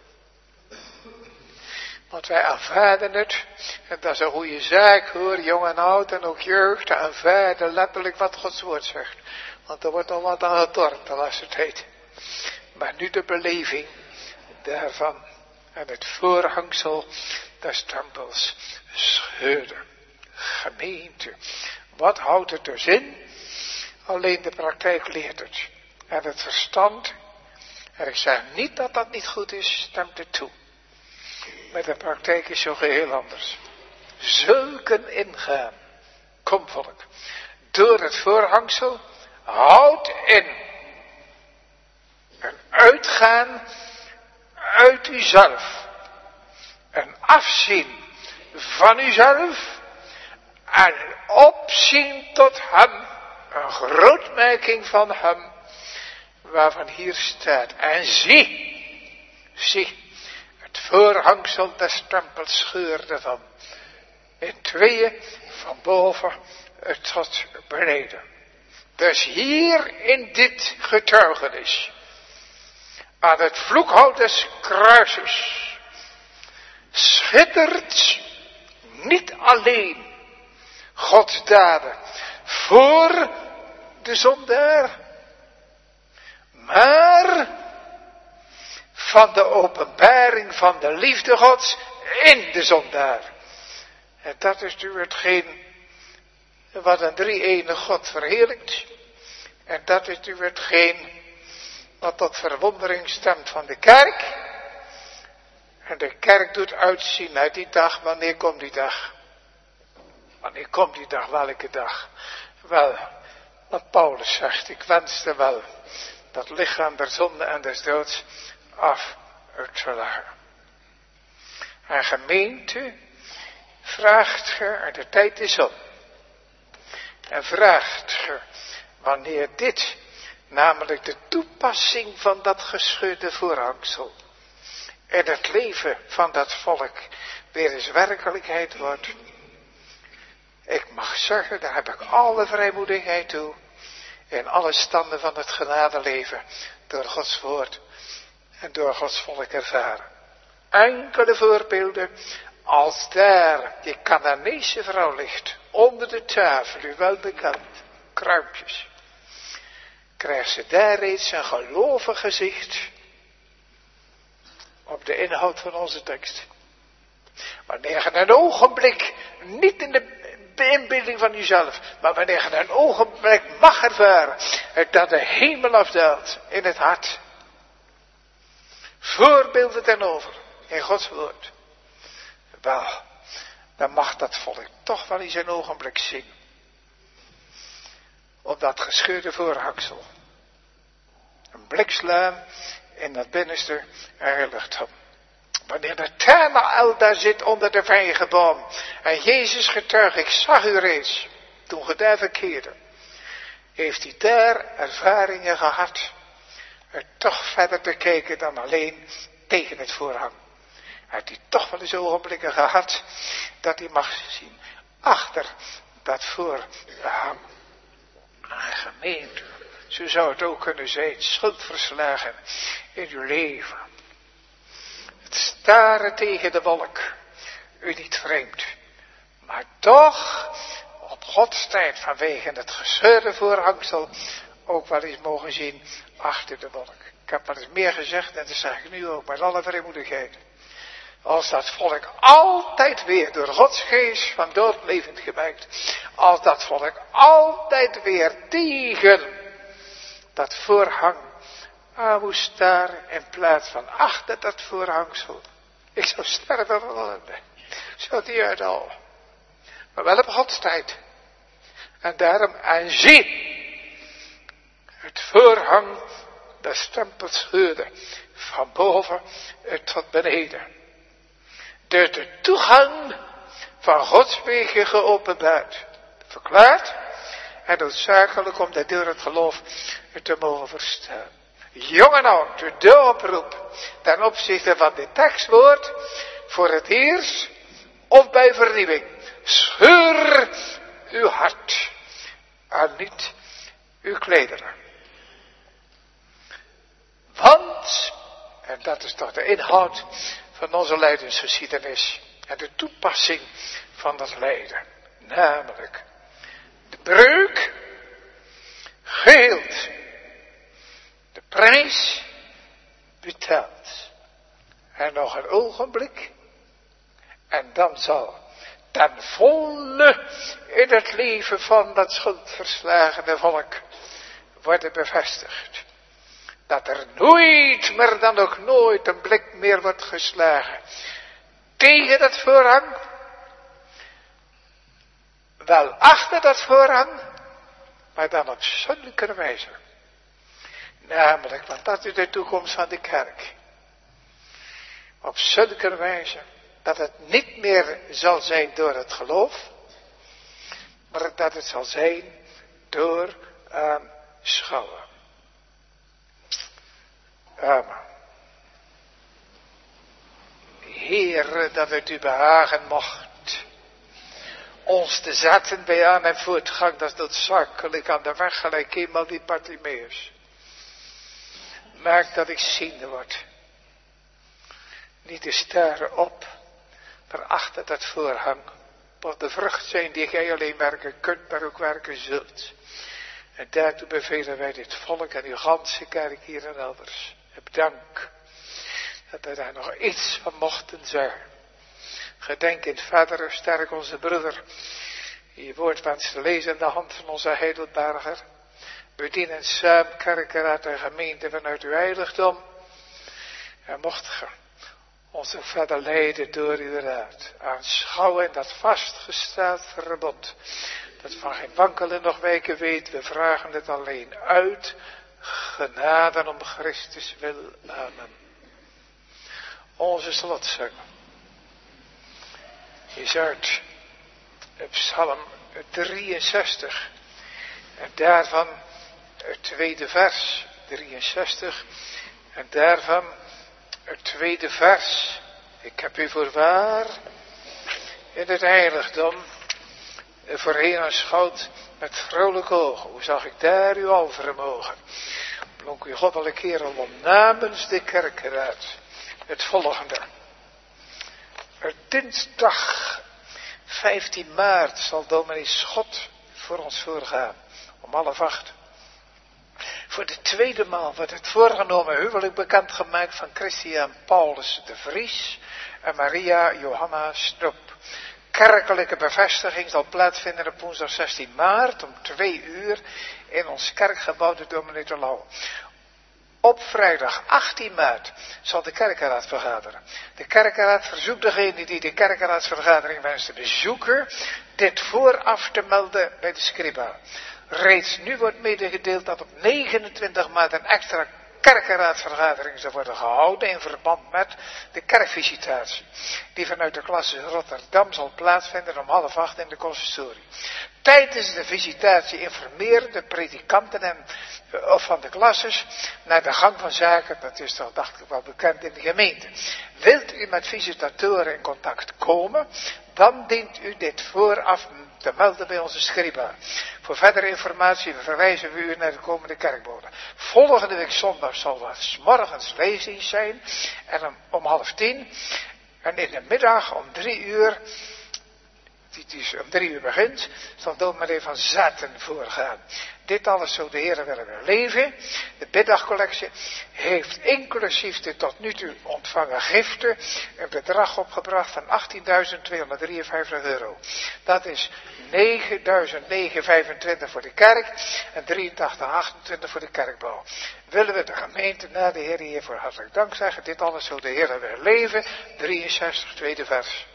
Speaker 1: Want wij aanvaarden het, en dat is een goede zaak hoor, jong en oud en ook jeugd, aanvaarden letterlijk wat Gods woord zegt. Want er wordt al wat aan getornd de laatste tijd. Maar nu de beleving daarvan en het voorhangsel des tempels scheurde. Gemeente, wat houdt het dus in? Alleen de praktijk leert het. En het verstand, en ik zeg niet dat dat niet goed is, stemt het toe. Maar de praktijk is zo geheel anders. Zulken ingaan, kom volk, door het voorhangsel, houdt in. Een uitgaan uit uzelf. Een afzien van uzelf. En een opzien tot hem. Een grootmaking van hem. Waarvan hier staat. En zie. Zie. Het voorhangsel des tempels scheurde van. In tweeën van boven tot beneden. Dus hier in dit getuigenis. Aan het vloekhout des kruises. Schittert niet alleen Gods daden voor de zondaar. Maar van de openbaring van de liefde Gods in de zondaar. En dat is nu hetgeen wat een drie-enige God verheerlijkt. En dat is nu hetgeen wat tot verwondering stemt van de kerk. En de kerk doet uitzien naar die dag. Wanneer komt die dag? Wanneer komt die dag? Welke dag? Wel, wat Paulus zegt. Ik wenste wel dat lichaam der zonde en des doods af te leggen. En gemeente, vraagt ge, en de tijd is op. En vraagt ge, wanneer dit, namelijk de toepassing van dat gescheurde voorhangsel, in het leven van dat volk weer eens werkelijkheid wordt. Ik mag zeggen, daar heb ik alle vrijmoedigheid toe, in alle standen van het genadeleven, door Gods woord en door Gods volk ervaren. Enkele voorbeelden, als daar die Canaanese vrouw ligt, onder de tafel, u wel bekend, kruimpjes, krijgt ze daar reeds een gelovig gezicht op de inhoud van onze tekst. Wanneer je een ogenblik, niet in de inbeelding van uzelf, maar wanneer je een ogenblik mag ervaren, dat de hemel afdaalt in het hart. Voorbeelden ten over, in Gods woord. Wel, dan mag dat volk toch wel eens een ogenblik zien. Op dat gescheurde voorhangsel. Een blik slaan in dat binnenste heiligdom. Wanneer Nathanael daar zit onder de vijgenboom. En Jezus getuigt, ik zag u reeds. Toen ge daar verkeerde. Heeft hij daar ervaringen gehad. Er toch verder te kijken dan alleen tegen het voorhang. Heeft hij toch wel eens ogenblikken gehad. Dat hij mag zien. Achter dat voorhang. En gemeente. Zo zou het ook kunnen zijn. Schuldverslagen in uw leven. Het staren tegen de wolk. U niet vreemd. Maar toch, op Gods tijd, vanwege het gescheurde voorhangsel, ook wel eens mogen zien achter de wolk. Ik heb wel eens meer gezegd, en dat zeg ik nu ook, met alle vrijmoedigheid. Als dat volk altijd weer door Gods geest van dood levend gemaakt. Als dat volk altijd weer tegen dat voorhang aan moest staren in plaats van achter dat voorhangsel. Ik zou sterven van ellende. Zou die uithouden. Maar wel op Gods tijd. En daarom aanzien. Het voorhang de stempel scheurde. Van boven tot beneden. Dus de toegang van Gods wegen geopenbaard. Verklaard. En noodzakelijk om dat door het geloof te mogen verstaan. Jong en oud, de oproep ten opzichte van dit tekstwoord. Voor het eerst of bij vernieuwing. Scheur uw hart. En niet uw klederen. Want, en dat is toch de inhoud van onze lijdensgeschiedenis. En de toepassing van dat lijden. Namelijk, de breuk geheeld. De prijs betaald. En nog een ogenblik. En dan zal ten volle in het leven van dat schuldverslagene volk worden bevestigd. Dat er nooit, maar dan ook nooit een blik meer wordt geslagen tegen dat voorhang. Wel achter dat voorhang, maar dan op zulke wijze. Namelijk, want dat is de toekomst van de kerk. Op zulke wijze dat het niet meer zal zijn door het geloof, maar dat het zal zijn door aanschouwen. Amen. Heere, dat het u behagen mocht ons te zetten bij aan en voortgang, dat is noodzakelijk aan de weg gelijk eenmaal die Bartimeus. Maak dat ik ziende word. Niet te staren op, maar achter dat voorhang. Wat de vrucht zijn die gij alleen werken kunt, maar ook werken zult. En daartoe bevelen wij dit volk en uw ganse kerk hier en elders. Heb dank dat wij daar nog iets van mochten zeggen. Gedenk in verder, sterk onze broeder. Je woord wenst te lezen in de hand van onze Heidelberger. Bedien en samen kerkenraad en gemeente vanuit uw heiligdom. En mocht ge ons ook verder leiden door uw raad. Aanschouwen dat vastgesteld verbond. Dat van geen wankelen nog wijken weet. We vragen het alleen uit. Genade om Christus wil. Amen. Onze slotzang is uit Psalm drieënzestig. En daarvan het tweede vers. drieënzestig. En daarvan het tweede vers. Ik heb u voorwaar in het heiligdom voorheen aanschouwd met vrolijke ogen. Hoe zag ik daar uw al vermogen? Blonk u goddelijke kerel om namens de kerkenraad het volgende. Er dinsdag vijftien maart zal dominee Schot voor ons voorgaan. Om half acht. Voor de tweede maal wordt het voorgenomen huwelijk bekendgemaakt van Christian Paulus de Vries en Maria Johanna Stroop. Kerkelijke bevestiging zal plaatsvinden op woensdag zestien maart om twee uur in ons kerkgebouw de Dominee te Lauw. Op vrijdag achttien maart zal de kerkenraad vergaderen. De kerkenraad verzoekt degene die de kerkenraadsvergadering wenst te bezoeken, dit vooraf te melden bij de scriba. Reeds nu wordt medegedeeld dat op negenentwintig maart een extra kerkenraadsvergadering zal worden gehouden in verband met de kerkvisitatie. Die vanuit de klasse Rotterdam zal plaatsvinden om half acht in de consistorie. Tijdens de visitatie informeren de predikanten en, of van de klasses naar de gang van zaken. Dat is toch dacht ik wel bekend in de gemeente. Wilt u met visitatoren in contact komen, dan dient u dit vooraf te melden bij onze scriba. Voor verdere informatie verwijzen we u naar de komende kerkbode. Volgende week zondag zal het 's morgens leesdienst zijn. En om, om half tien. En in de middag om drie uur die is om drie uur begint, zal dominee van Zaten voorgaan. Dit alles zou de Heer willen leven. De biddagcollectie heeft inclusief de tot nu toe ontvangen giften een bedrag opgebracht van achttienduizend tweehonderddrieënvijftig euro. Dat is negenduizend negenhonderdvijfentwintig voor de kerk en drieëntachtig achtentwintig voor de kerkbouw. Willen we de gemeente na de Heer hiervoor hartelijk dank zeggen. Dit alles zou de Heer willen leven. drieënzestig, tweede vers.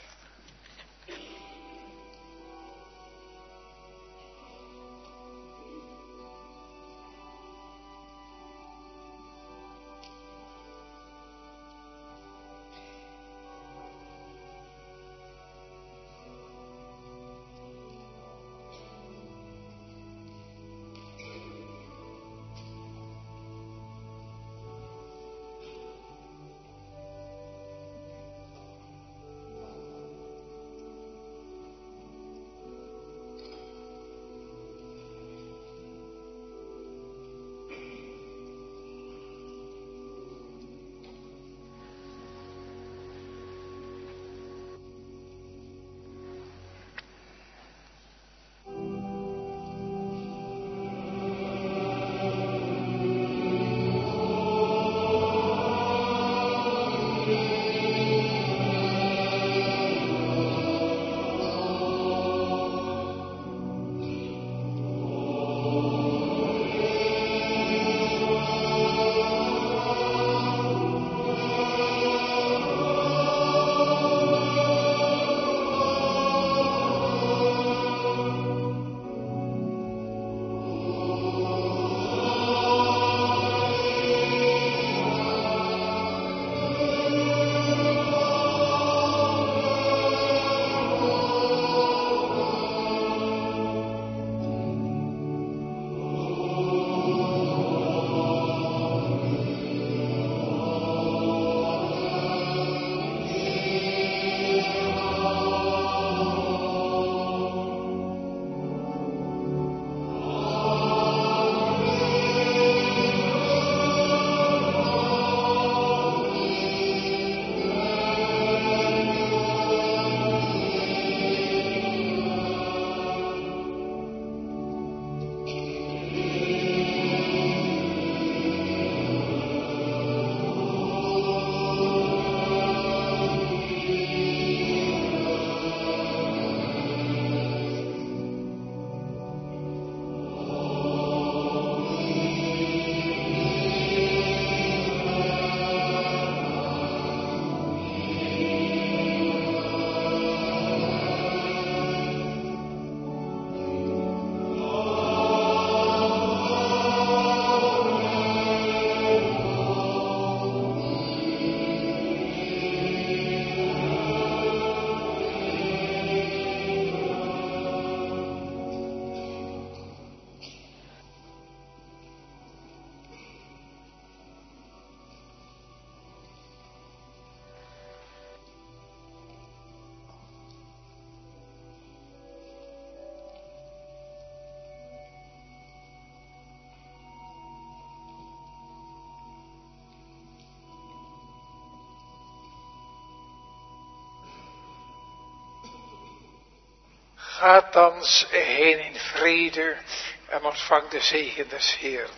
Speaker 1: Gaat thans heen in vrede en ontvang de zegen des Heeren.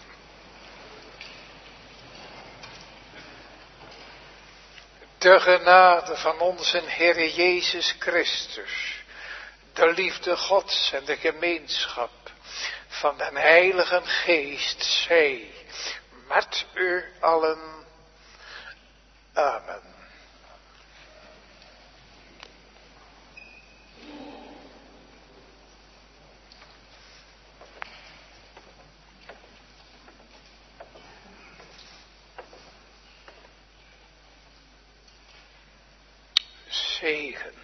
Speaker 1: De genade van onze Heer Jezus Christus, de liefde Gods en de gemeenschap van de Heilige Geest zij met u allen. Amen. Zegen.